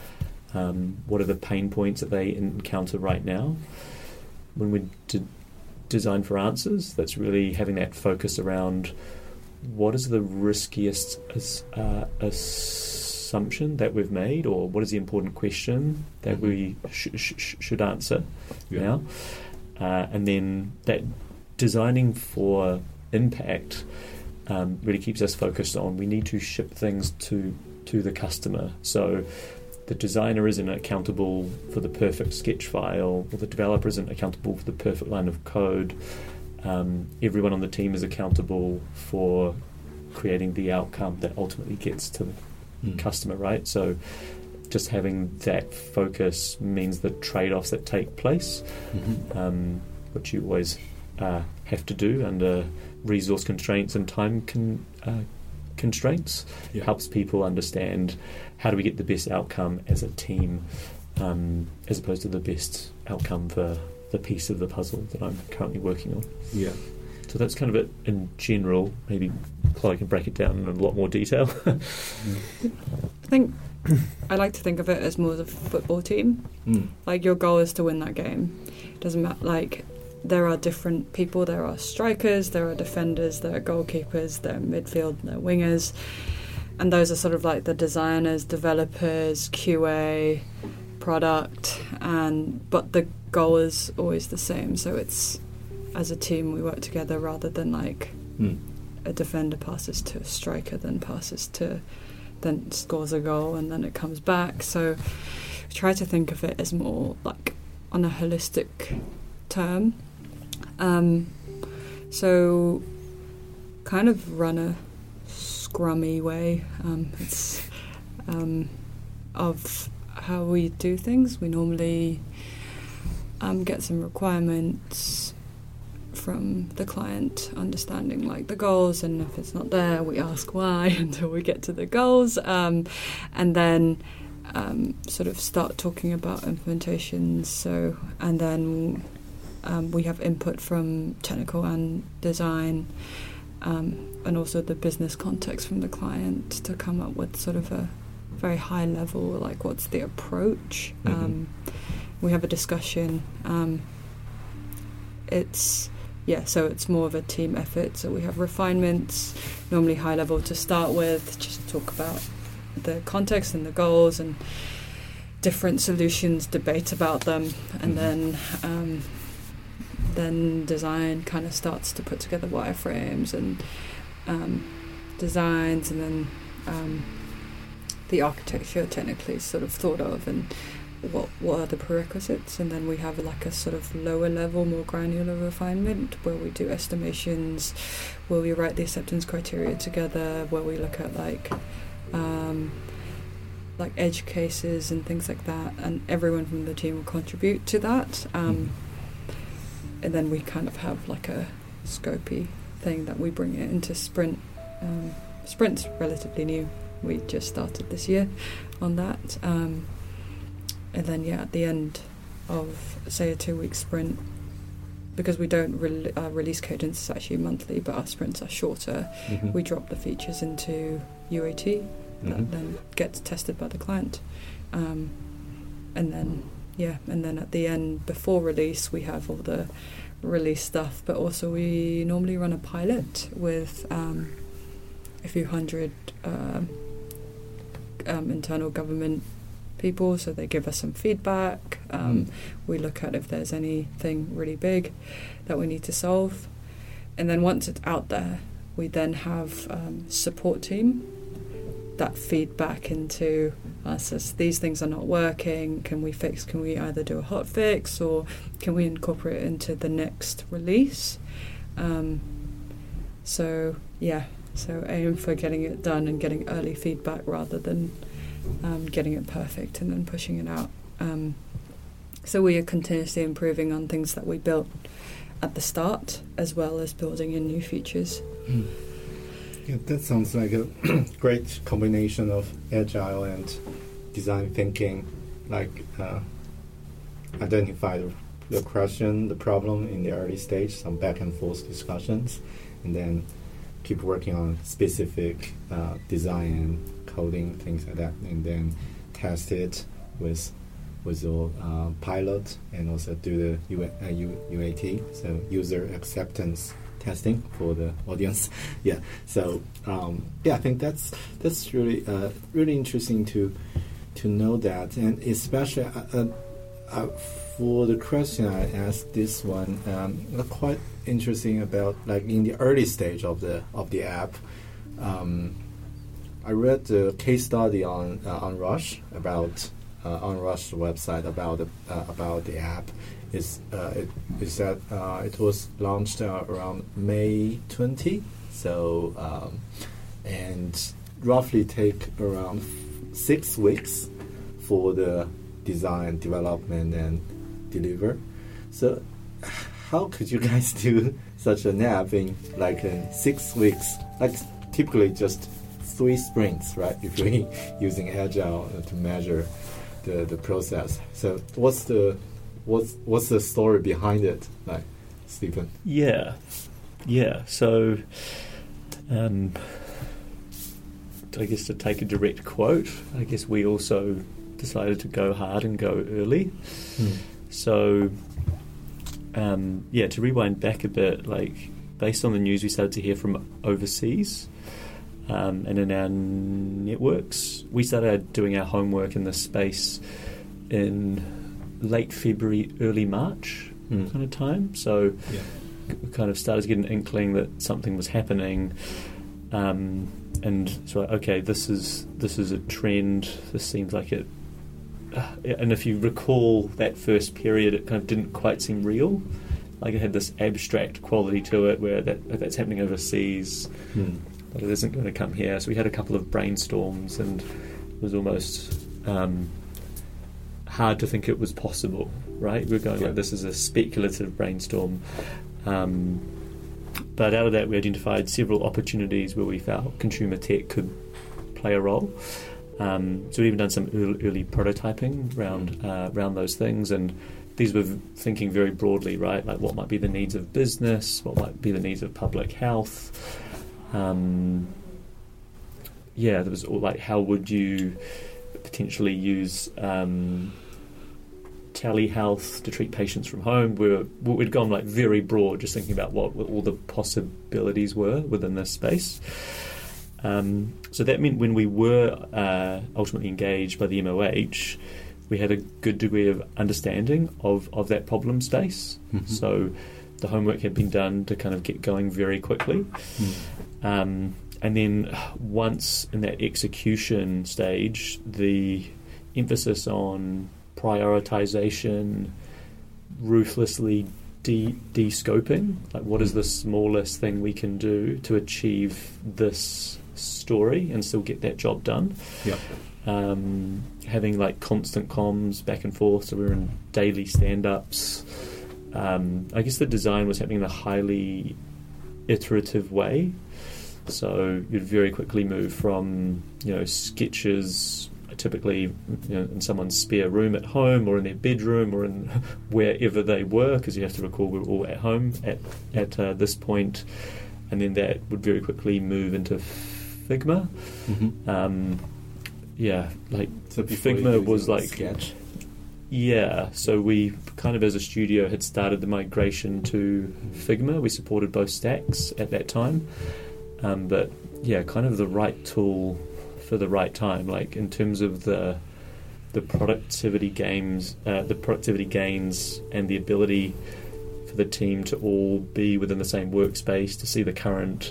Um, what are the pain points that they encounter right now? When we d- design for answers, that's really having that focus around what is the riskiest uh, assumption that we've made, or what is the important question that mm-hmm. we sh- sh- should answer yeah. now, uh, and then that designing for impact um, really keeps us focused on we need to ship things to to the customer. So the designer isn't accountable for the perfect sketch file, or the developer isn't accountable for the perfect line of code. Um, everyone on the team is accountable for creating the outcome that ultimately gets to the mm. customer, right? So just having that focus means the trade-offs that take place, mm-hmm. um, which you always uh, have to do under resource constraints and time con- uh, constraints, yeah. helps people understand how do we get the best outcome as a team, um, as opposed to the best outcome for the piece of the puzzle that I'm currently working on. Yeah. So that's kind of it in general. Maybe Chloe can break it down in a lot more detail. I think I like to think of it as more as a football team. Mm. Like your goal is to win that game. It doesn't matter. Like there are different people. There are strikers. There are defenders. There are goalkeepers. There are midfield. There are wingers. And those are sort of like the designers, developers, Q A, product, and but the goal is always the same. So it's as a team we work together rather than like mm. a defender passes to a striker, then passes to, then scores a goal, and then it comes back. So we try to think of it as more like on a holistic term. Um, so kind of run a scrummy way. Um, it's um, of how we do things. We normally um, get some requirements from the client, understanding like the goals, and if it's not there, we ask why until we get to the goals, um, and then um, sort of start talking about implementations. So, and then um, we have input from technical and design. Um, and also the business context from the client to come up with sort of a very high level, like what's the approach. Mm-hmm. Um, we have a discussion. Um, it's, yeah, so it's more of a team effort. So we have refinements, normally high level to start with, just talk about the context and the goals and different solutions, debate about them, and mm-hmm. then um, then design kind of starts to put together wireframes and um, designs, and then um, the architecture technically is sort of thought of, and what what are the prerequisites, and then we have like a sort of lower level, more granular refinement where we do estimations, where we write the acceptance criteria together, where we look at like um, like edge cases and things like that, and everyone from the team will contribute to that. Um, mm-hmm. And then we kind of have like a scopy thing that we bring it into Sprint. Um, Sprint's relatively new. We just started this year on that. Um, and then, yeah, at the end of, say, a two-week sprint, because we don't re- uh, release cadence is actually monthly, but our sprints are shorter, mm-hmm. we drop the features into U A T mm-hmm. that then gets tested by the client. Um, and then... Yeah, and then at the end, before release, we have all the release stuff, but also we normally run a pilot with um, a few hundred uh, um, internal government people, so they give us some feedback. Um, mm. We look at if there's anything really big that we need to solve. And then once it's out there, we then have um, support team that feed back into us as these things are not working, can we fix, can we either do a hot fix or can we incorporate it into the next release. Um, so yeah, so aim for getting it done and getting early feedback rather than um, getting it perfect and then pushing it out. Um, so we are continuously improving on things that we built at the start as well as building in new features. Mm. Yeah, that sounds like a great combination of agile and design thinking, like uh, identify the, the question, the problem in the early stage, some back and forth discussions, and then keep working on specific uh, design, coding, things like that, and then test it with with your uh, pilot and also do the U, uh, U, U A T, so user acceptance testing for the audience. Yeah. So um, yeah, I think that's that's really uh, really interesting to to know that, and especially uh, uh, for the question I asked, this one um, quite interesting about like in the early stage of the of the app. Um, I read the case study on uh, on Rush about uh, on Rush's website about the uh, about the app. Is uh, it is that uh, it was launched uh, around May twentieth, so um, and roughly take around f- six weeks for the design, development, and deliver. So how could you guys do such an app in like in six weeks? Like typically just three sprints, right? If you're using Agile uh, to measure the, the process. So what's the what's what's the story behind it, like Stephen? Yeah, yeah. So, um, I guess to take a direct quote, I guess we also decided to go hard and go early. Hmm. So, um, yeah, to rewind back a bit, like based on the news we started to hear from overseas. Um, and in our networks, we started doing our homework in this space in late February, early March mm. kind of time. So yeah. we kind of started to get an inkling that something was happening. Um, and so, okay, this is this is a trend. This seems like it. Uh, and if you recall that first period, it kind of didn't quite seem real. Like it had this abstract quality to it, where that if that's happening overseas. Mm. But it isn't going to come here. So we had a couple of brainstorms, and it was almost um, hard to think it was possible, right? We were going yeah. like, this is a speculative brainstorm. Um, but out of that, we identified several opportunities where we felt consumer tech could play a role. Um, so we've even done some early, early prototyping around, uh, around those things, and these were thinking very broadly, right? Like what might be the needs of business, what might be the needs of public health. Um, yeah, there was all like, how would you potentially use um, telehealth to treat patients from home? We were, we'd gone like very broad, just thinking about what, what all the possibilities were within this space. Um, so that meant when we were uh, ultimately engaged by the M O H, we had a good degree of understanding of, of that problem space. Mm-hmm. So the homework had been done to kind of get going very quickly. Mm. Um, and then once in that execution stage, the emphasis on prioritization, ruthlessly de- de-scoping, like what is the smallest thing we can do to achieve this story and still get that job done. Yep. Um, having like constant comms back and forth, so we were in daily stand-ups. Um, I guess the design was happening in a highly iterative way. So you'd very quickly move from, you know, sketches typically, you know, in someone's spare room at home or in their bedroom or in wherever they were, because you have to recall we were all at home at, at uh, this point. And then that would very quickly move into Figma. Mm-hmm. Um, yeah, like so Figma was like... Sketch. Yeah, so we kind of as a studio had started the migration to Figma. We supported both stacks at that time. Um, but yeah, kind of the right tool for the right time. Like in terms of the the productivity gains, uh, the productivity gains, and the ability for the team to all be within the same workspace to see the current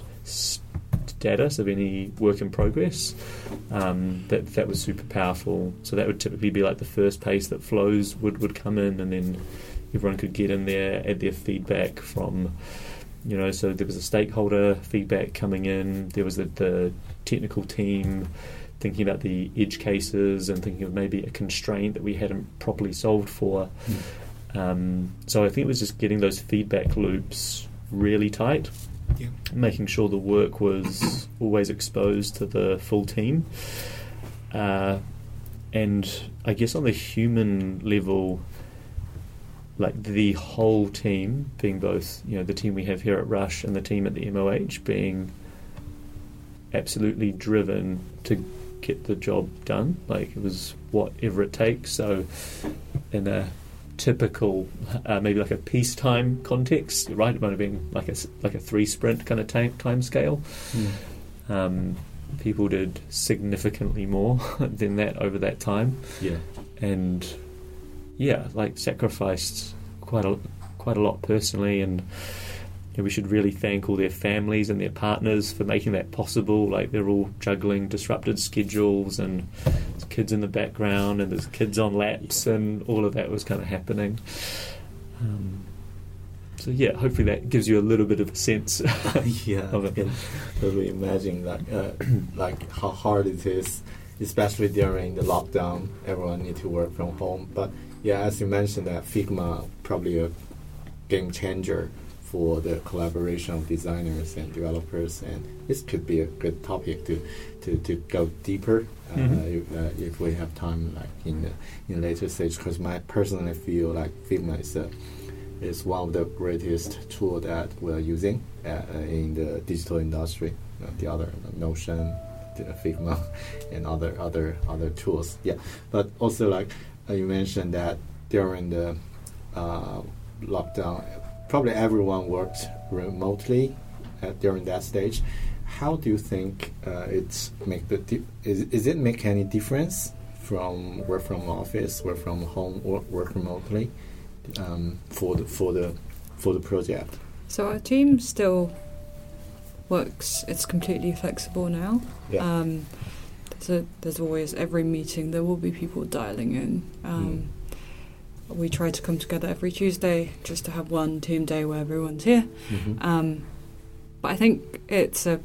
status of any work in progress. Um, that that was super powerful. So that would typically be like the first pace that flows would, would come in, and then everyone could get in there, add their feedback from. You know, so there was a stakeholder feedback coming in. There was the, the technical team thinking about the edge cases and thinking of maybe a constraint that we hadn't properly solved for. Mm. Um, so I think it was just getting those feedback loops really tight, yeah. making sure the work was always exposed to the full team. Uh, and I guess on the human level, like the whole team being both, you know, the team we have here at Rush and the team at the M O H being absolutely driven to get the job done. Like, it was whatever it takes. So in a typical, uh, maybe like a peacetime context, right, it might have been like a, like a three sprint kind of time, time scale. Mm. Um, people did significantly more than that over that time. Yeah. And yeah, like sacrificed quite a, quite a lot personally, and you know, we should really thank all their families and their partners for making that possible. Like, they're all juggling disrupted schedules, and there's kids in the background, and there's kids on laps, and all of that was kind of happening. Um, so yeah, hopefully that gives you a little bit of a sense. Yeah, of it. I can totally imagine like uh, like how hard it is, especially during the lockdown. Everyone need to work from home. But yeah, as you mentioned, that Figma probably a game changer for the collaboration of designers and developers, and this could be a good topic to to, to go deeper uh, mm-hmm. if, uh, if we have time, like in the in later stage. Because I personally feel like Figma is a is one of the greatest tool that we're using uh, in the digital industry. You know, the other Notion, the Figma, and other other other tools. Yeah, but also like uh, you mentioned that during the uh, lockdown, probably everyone worked remotely uh, during that stage. How do you think uh, it's make the di- is is it make any difference from work from office, work from home, or work remotely um, for the for the for the project? So our team still works. It's completely flexible now. Yeah. Um, there's, a, there's always every meeting there will be people dialing in. Um, mm. We try to come together every Tuesday just to have one team day where everyone's here. Mm-hmm. Um, but I think it's a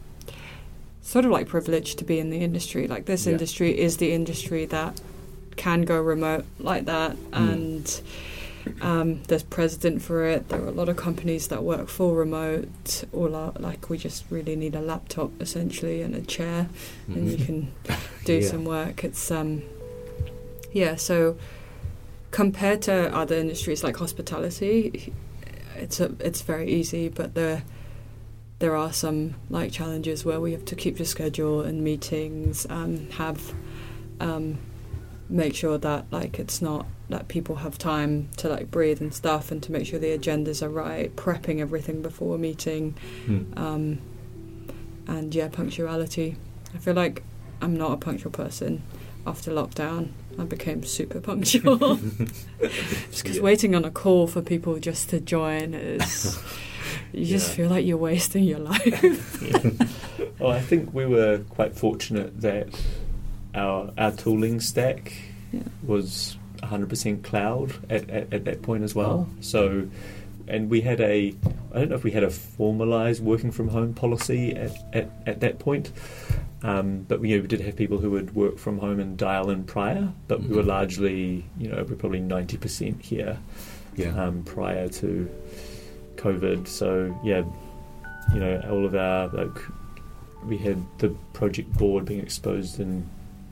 sort of like privilege to be in the industry. Like, this yeah. industry is the industry that can go remote like that, mm. and um, there's precedent for it. There are a lot of companies that work full remote, or like we just really need a laptop essentially and a chair, mm-hmm. and you can do yeah. some work. It's um, yeah, so. Compared to other industries like hospitality, it's a, it's very easy, but there there are some like challenges where we have to keep the schedule and meetings and have um, make sure that like it's not that people have time to like breathe and stuff, and to make sure the agendas are right, prepping everything before a meeting, mm. um, and yeah, punctuality. I feel like I'm not a punctual person. After lockdown, I became super punctual. Just because yeah. waiting on a call for people just to join is, you just yeah. feel like you're wasting your life. yeah. Well, I think we were quite fortunate that our our tooling stack yeah. was one hundred percent cloud at, at, at that point as well. Oh. So, and we had a, I don't know if we had a formalised working from home policy at, at, at that point. Um, but you know, we did have people who would work from home and dial in prior, but mm-hmm. we were largely, you know, we're probably ninety percent here yeah. um, prior to COVID. So yeah, you know, all of our, like, we had the project board being exposed in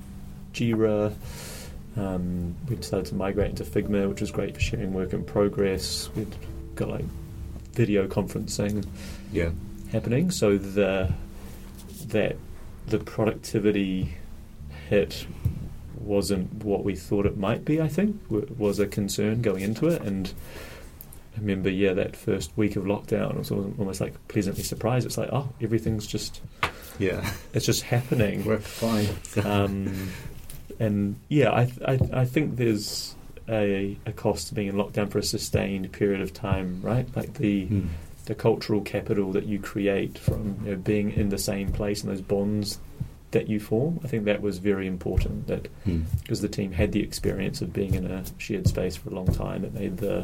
Jira. Um, we decided to migrate into Figma, which was great for sharing work in progress. We'd got like video conferencing yeah. happening, so the that the productivity hit wasn't what we thought it might be, I think, w- was a concern going into it. And I remember, yeah, that first week of lockdown, I was almost like pleasantly surprised. It's like, oh, everything's just, yeah, it's just happening. We're fine. um, and yeah, I, I I think there's a, a cost to being in lockdown for a sustained period of time, right? Like the mm. the cultural capital that you create from, you know, being in the same place and those bonds that you form. I think that was very important, that mm. because the team had the experience of being in a shared space for a long time, it made the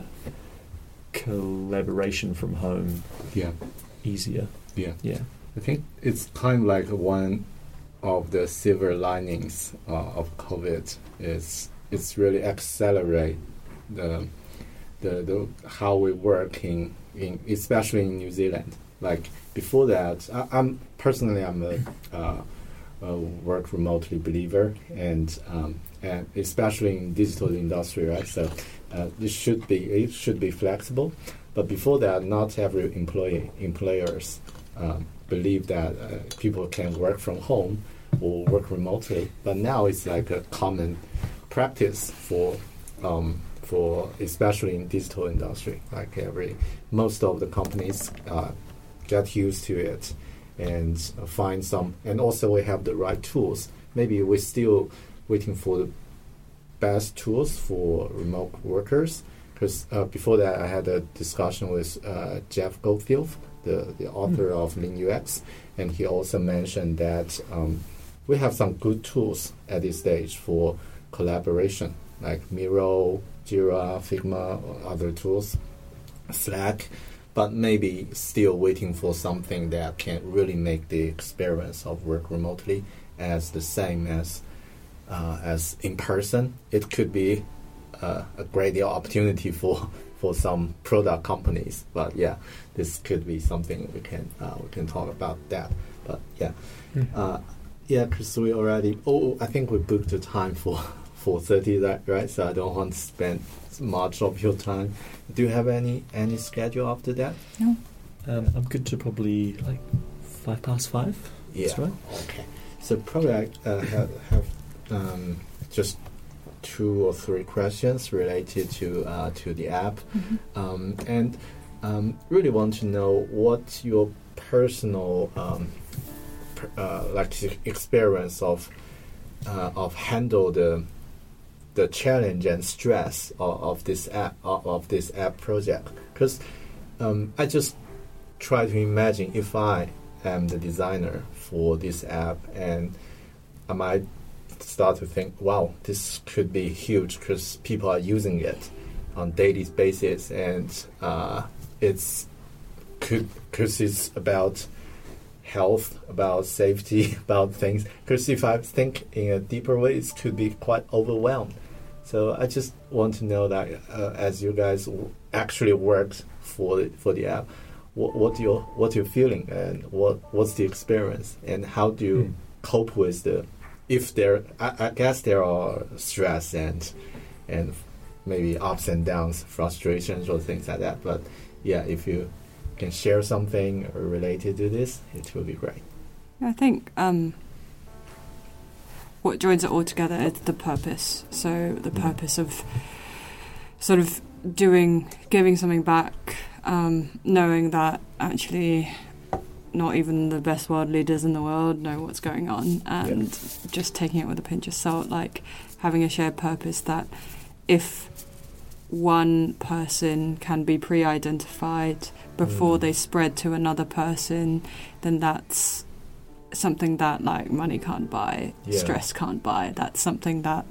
collaboration from home yeah. easier. Yeah. Yeah. I think it's kind of like one of the silver linings uh, of COVID is it's really accelerate the the, the how we work in, in especially in New Zealand. Like before that, I, I'm personally I'm a, uh, a work remotely believer, and um, and especially in digital industry, right? So uh, this should be it should be flexible. But before that, not every employee employers um, believe that uh, people can work from home will work remotely. But now it's like a common practice for um, for especially in digital industry. Like every most of the companies uh, get used to it and uh, find some. And also we have the right tools. Maybe we're still waiting for the best tools for remote workers. Because uh, before that, I had a discussion with uh, Jeff Goldfield, the, the author mm. of Lean U X, and he also mentioned that um, we have some good tools at this stage for collaboration, like Miro, Jira, Figma, or other tools, Slack, but maybe still waiting for something that can really make the experience of work remotely as the same as uh, as in person. It could be uh, a great deal opportunity for for some product companies, but yeah, this could be something we can uh, we can talk about that. But yeah, mm-hmm. uh, yeah, because we already. Oh, I think we booked the time for four thirty, right? Right. So I don't want to spend much of your time. Do you have any any schedule after that? No. Um, I'm good to probably like five past five. Yeah. That's right. Okay. So probably I uh, have, have um, just two or three questions related to uh, to the app, mm-hmm. um, and um, really want to know what your personal um, per, uh, like experience of uh, of handle the the challenge and stress of, of this app of, of this app project. Because um, I just try to imagine if I am the designer for this app, and I might start to think, wow, this could be huge because people are using it on daily basis, and uh, it's could because it's about health, about safety, about things. Because if I think in a deeper way, it could be quite overwhelmed. So I just want to know that uh, as you guys w- actually worked for the, for the app, what what you what you're feeling and what what's the experience, and how do you mm. cope with the if there I, I guess there are stress and and maybe ups and downs, frustrations or things like that. But yeah, if you can share something related to this, it will be great. I think um, what joins it all together is the purpose. So the mm. purpose of sort of doing, giving something back, um, knowing that actually not even the best world leaders in the world know what's going on, and yeah. just taking it with a pinch of salt, like having a shared purpose that if one person can be pre-identified before mm. they spread to another person, then that's something that like money can't buy, yeah. stress can't buy. That's something that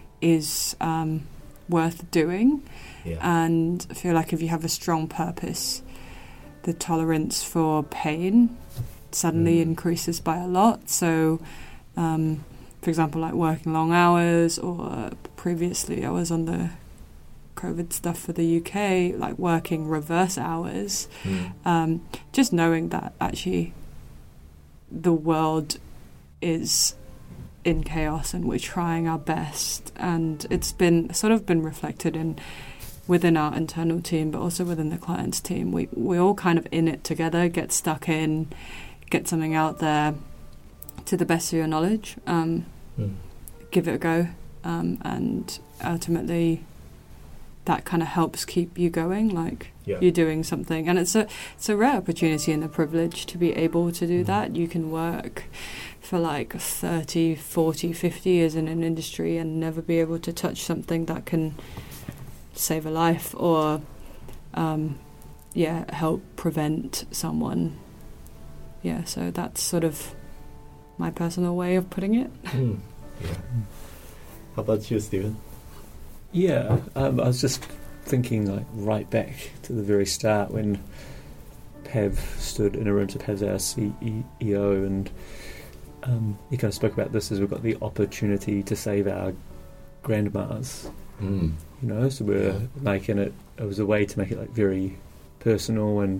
is um, worth doing. Yeah. And I feel like if you have a strong purpose, the tolerance for pain suddenly mm. increases by a lot. So, um, for example, like working long hours, or previously I was on the COVID stuff for the U K, like working reverse hours, mm. um, just knowing that actually the world is in chaos and we're trying our best, and it's been sort of been reflected in within our internal team, but also within the client's team. We we're all kind of in it together, get stuck in, get something out there to the best of your knowledge, um, mm. give it a go, um, and ultimately that kind of helps keep you going, like yeah. you're doing something. And it's a it's a rare opportunity and a privilege to be able to do mm. that. You can work for like thirty, forty, fifty years in an industry and never be able to touch something that can save a life or um, yeah, help prevent someone. Yeah, so that's sort of my personal way of putting it. Mm. Yeah. How about you, Stephen? Yeah, um, I was just thinking like right back to the very start when Pav stood in a room. So Pav's our C E O, and um, he kind of spoke about this as we've got the opportunity to save our grandmas. Mm. You know, so we're yeah. making it. It was a way to make it like very personal, and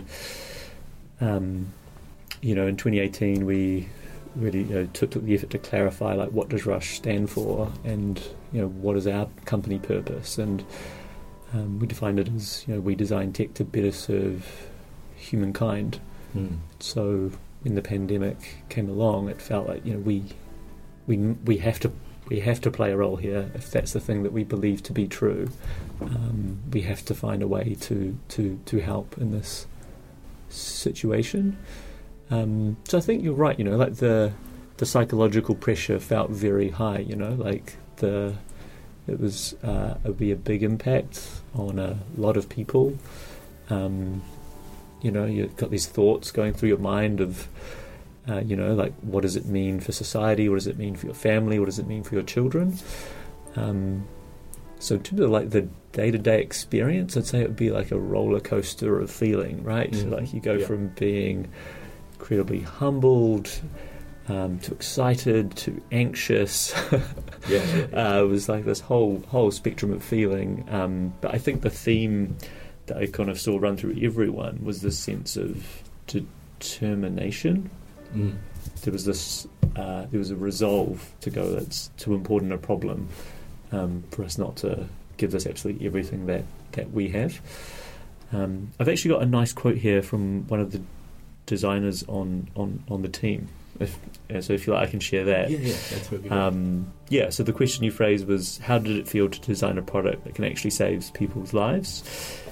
um, you know, in twenty eighteen we really you know, took, took the effort to clarify like what does Rush stand for, and you know what is our company purpose, and um, we defined it as you know we design tech to better serve humankind. Mm. So when the pandemic came along, it felt like you know we we we have to we have to play a role here if that's the thing that we believe to be true. Um, we have to find a way to to to help in this situation. Um, so I think you're right. You know, like the the psychological pressure felt very high. You know, like the it was uh, it would be a big impact on a lot of people. Um, you know, you've got these thoughts going through your mind of, uh, you know, like what does it mean for society? What does it mean for your family? What does it mean for your children? Um, so in terms of like the day-to-day experience, I'd say it would be like a roller coaster of feeling, right? Mm-hmm. Like you go yeah. from being incredibly humbled um, to excited to anxious. yeah, yeah, yeah. Uh, it was like this whole whole spectrum of feeling. Um, but I think the theme that I kind of saw run through everyone was this sense of determination. Mm. There was this, uh, there was a resolve to go. That's too important a problem um, for us not to give us absolutely everything that that we have. Um, I've actually got a nice quote here from one of the designers on on on the team. If, uh, so if you like, I can share that. Yeah, yeah, that's what we um, yeah, so the question you phrased was, how did it feel to design a product that can actually save people's lives?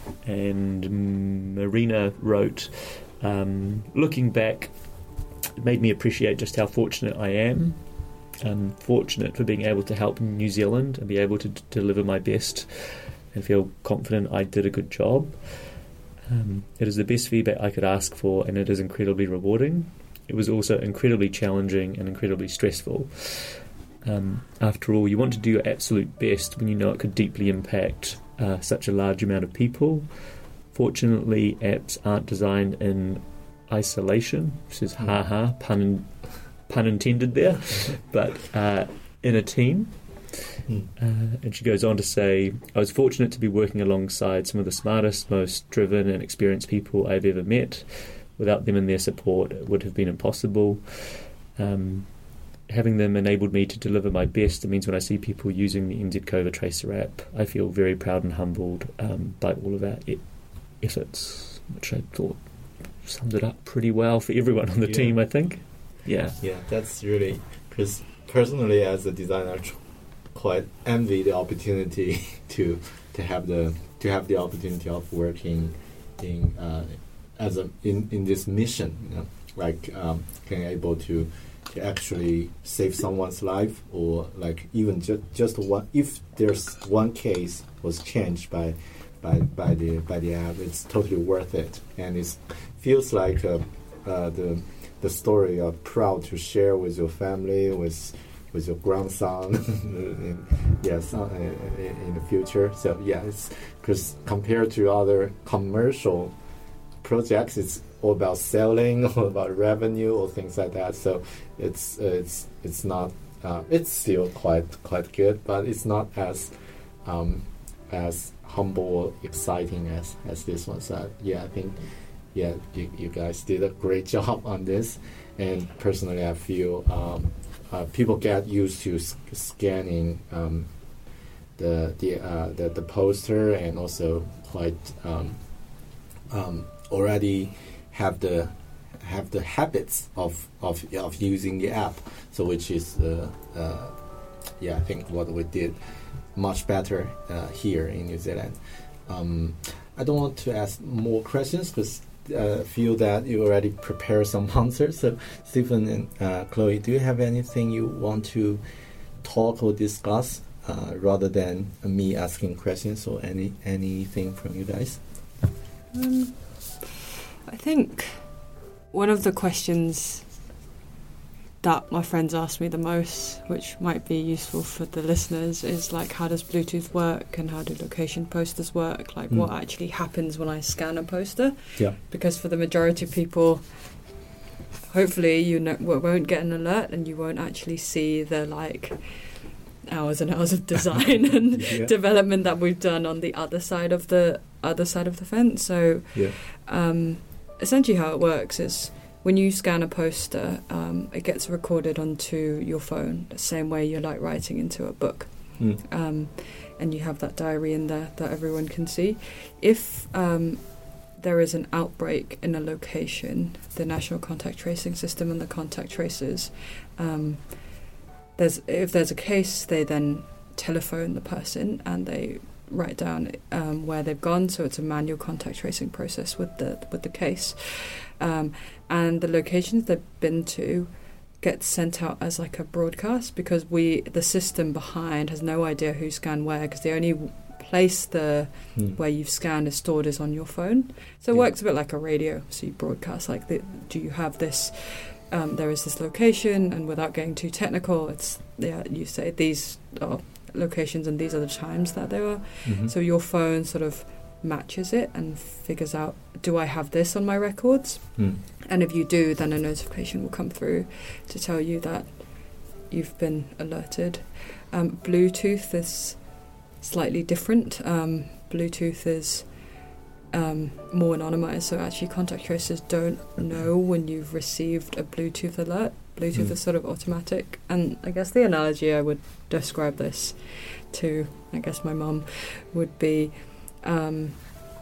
And Marina wrote, um, looking back, it made me appreciate just how fortunate I am. I'm fortunate for being able to help New Zealand and be able to d- deliver my best and feel confident I did a good job. Um, it is the best feedback I could ask for, and it is incredibly rewarding. It was also incredibly challenging and incredibly stressful. Um, after all, you want to do your absolute best when you know it could deeply impact uh, such a large amount of people. Fortunately, apps aren't designed in isolation, which is ha-ha, pun, pun intended there, but uh, in a team. Mm. Uh, and she goes on to say, I was fortunate to be working alongside some of the smartest, most driven and experienced people I've ever met. Without them and their support, it would have been impossible. Um, having them enabled me to deliver my best. It means when I see people using the N Z COVID Tracer app, I feel very proud and humbled um, by all of our e- efforts, which I thought summed it up pretty well for everyone on the yeah. team, I think. Yeah. Yeah, that's really, because personally as a designer, tr- quite envy the opportunity to to have the to have the opportunity of working in uh, as a in, in this mission, you know, like um, being able to to actually save someone's life, or like even just just one, if there's one case was changed by by by the by the app, it's totally worth it, and it feels like uh, uh, the the story you're proud to share with your family, with with your grandson, in, yes, uh, in the future. So yeah, it's because compared to other commercial projects, it's all about selling, all about revenue, or things like that. So it's uh, it's it's not uh, it's still quite quite good, but it's not as um, as humble or exciting as as this one. So yeah, I think yeah you, you guys did a great job on this, and personally I feel um, uh, people get used to s- scanning um, the the, uh, the the poster, and also quite um, um, already have the have the habits of, of of using the app. So which is uh, uh, yeah I think what we did much better uh, here in New Zealand. Um, I don't want to ask more questions because I uh, feel that you already prepared some answers. So Stephen and uh, Chloe, do you have anything you want to talk or discuss uh, rather than me asking questions, or any anything from you guys? Um, I think one of the questions that my friends ask me the most, which might be useful for the listeners, is like, how does Bluetooth work and how do location posters work? Like, mm. what actually happens when I scan a poster? Yeah. Because for the majority of people, hopefully you know, won't get an alert and you won't actually see the like hours and hours of design and yeah. development that we've done on the other side of the other side of the fence. So yeah. um, essentially how it works is, when you scan a poster, um, it gets recorded onto your phone, the same way you're like writing into a book. Mm. Um, and you have that diary in there that everyone can see. If um, there is an outbreak in a location, the National Contact Tracing System and the contact tracers um, there's if there's a case, they then telephone the person and they write down um, where they've gone. So it's a manual contact tracing process with the with the case, um, and the locations they've been to gets sent out as like a broadcast, because we the system behind has no idea who scanned where, because the only place the hmm. where you've scanned is stored is on your phone. So it yeah. works a bit like a radio. So you broadcast like, the, do you have this? Um, there is this location, and without getting too technical, it's yeah you say these are locations and these are the times that they were. Mm-hmm. So your phone sort of matches it and figures out, do I have this on my records? Mm. And if you do, then a notification will come through to tell you that you've been alerted. Um, Bluetooth is slightly different. Um, Bluetooth is um, more anonymized, so actually contact tracers don't know when you've received a Bluetooth alert. Bluetooth mm. is sort of automatic, and I guess the analogy I would describe this to, I guess my mum, would be um,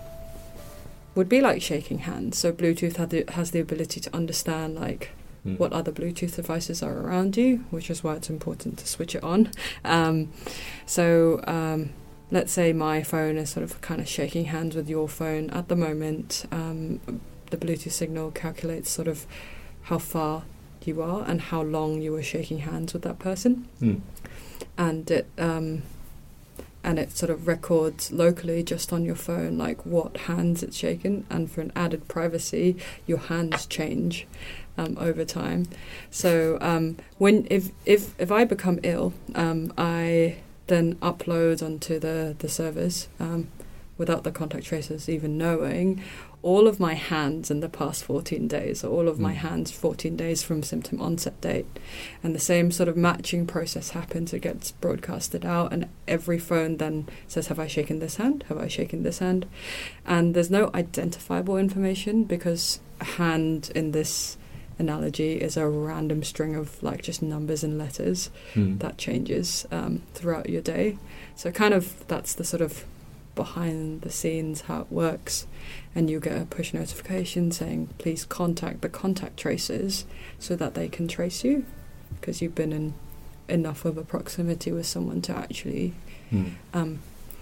would be like shaking hands. So Bluetooth had the, has the ability to understand like mm. what other Bluetooth devices are around you, which is why it's important to switch it on. Um, so um, let's say my phone is sort of kind of shaking hands with your phone at the moment. Um, the Bluetooth signal calculates sort of how far you are and how long you were shaking hands with that person, mm. and it um, and it sort of records locally just on your phone like what hands it's shaken, and for an added privacy, your hands change um, over time. So um, when if if if I become ill, um, I then upload onto the the servers um, without the contact tracers even knowing, all of my hands in the past fourteen days, or all of mm. my hands fourteen days from symptom onset date. And the same sort of matching process happens. It gets broadcasted out, and every phone then says, have I shaken this hand? Have I shaken this hand? And there's no identifiable information, because a hand in this analogy is a random string of like just numbers and letters mm. that changes um, throughout your day. So kind of that's the sort of behind the scenes how it works, and you get a push notification saying please contact the contact tracers so that they can trace you, because you've been in enough of a proximity with someone to actually mm. um,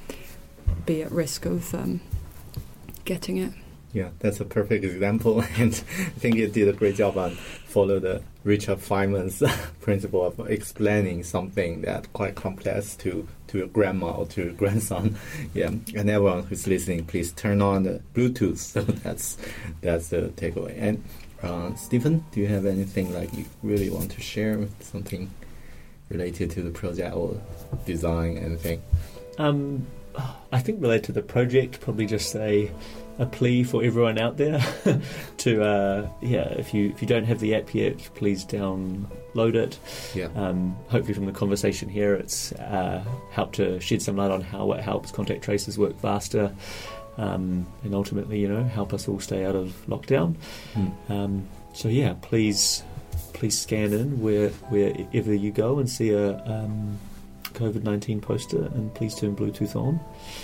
be at risk of um, getting it. Yeah, that's a perfect example, and I think you did a great job on follow the Richard Feynman's principle of explaining something that's quite complex to, to your grandma or to your grandson. Yeah, and everyone who's listening, please turn on the Bluetooth. So that's that's the takeaway. And uh, Stephen, do you have anything like you really want to share, something related to the project or design, anything? Um, I think related to the project, probably just say a plea for everyone out there to uh, yeah, if you if you don't have the app yet, please download it. Yeah. Um, hopefully from the conversation here, it's uh, helped to shed some light on how it helps contact tracers work faster, um, and ultimately, you know, help us all stay out of lockdown. Mm. Um, so yeah, please please scan in where wherever you go and see a um, COVID nineteen poster, and please turn Bluetooth on.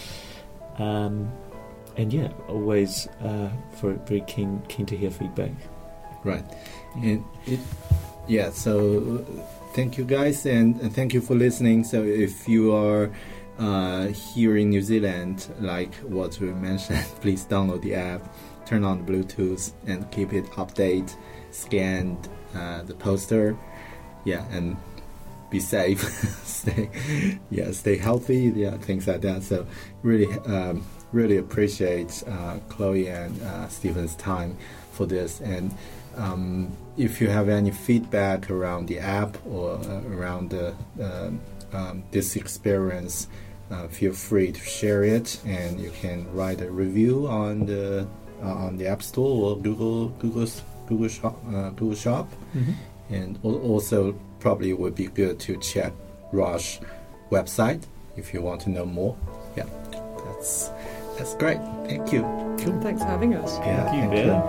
Um, And yeah, always uh, for very keen keen to hear feedback. Right, and it, yeah. So thank you guys, and, and thank you for listening. So if you are uh, here in New Zealand, like what we mentioned, please download the app, turn on Bluetooth, and keep it updated. Scan uh, the poster, yeah, and be safe. stay, yeah, stay healthy. Yeah, things like that. So really. Um, Really appreciate uh, Chloe and uh, Stephen's time for this. And um, if you have any feedback around the app or uh, around the, uh, um, this experience, uh, feel free to share it. And you can write a review on the uh, on the App Store or Google Google Google Shop. Uh, Google Shop. Mm-hmm. And also probably would be good to check Roche website if you want to know more. Yeah, that's. That's great. Thank you. Cool. Thanks for having us. Yeah, thank you, Ben. You.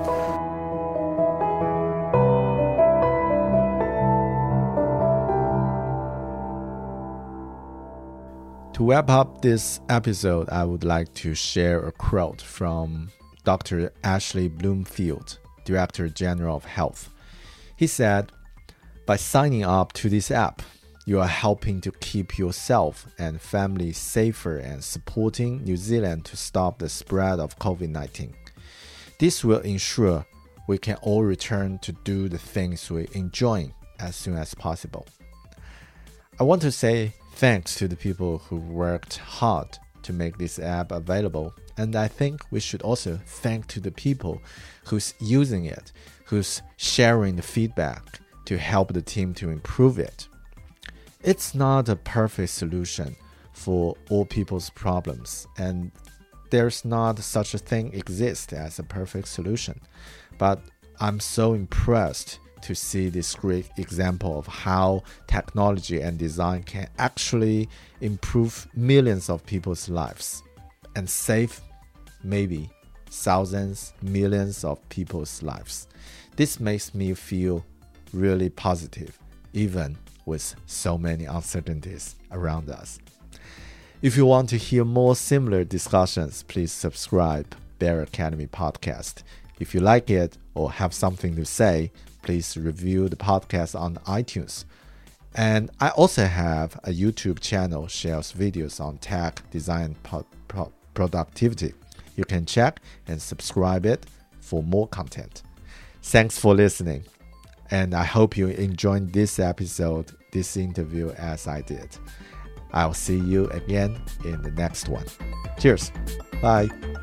To wrap up this episode, I would like to share a quote from Doctor Ashley Bloomfield, Director General of Health. He said, "By signing up to this app, you are helping to keep yourself and family safer and supporting New Zealand to stop the spread of COVID nineteen. This will ensure we can all return to do the things we enjoy as soon as possible. I want to say thanks to the people who worked hard to make this app available, and I think we should also thank to the people who's using it, who's sharing the feedback to help the team to improve it. It's not a perfect solution for all people's problems, and there's not such a thing exist as a perfect solution. But I'm so impressed to see this great example of how technology and design can actually improve millions of people's lives and save maybe thousands, millions of people's lives. This makes me feel really positive, even with so many uncertainties around us. If you want to hear more similar discussions, please subscribe Bear Academy Podcast. If you like it or have something to say, please review the podcast on iTunes. And I also have a YouTube channel shares videos on tech, design, pro- pro- productivity. You can check and subscribe it for more content. Thanks for listening. And I hope you enjoyed this episode, this interview as I did. I'll see you again in the next one. Cheers. Bye.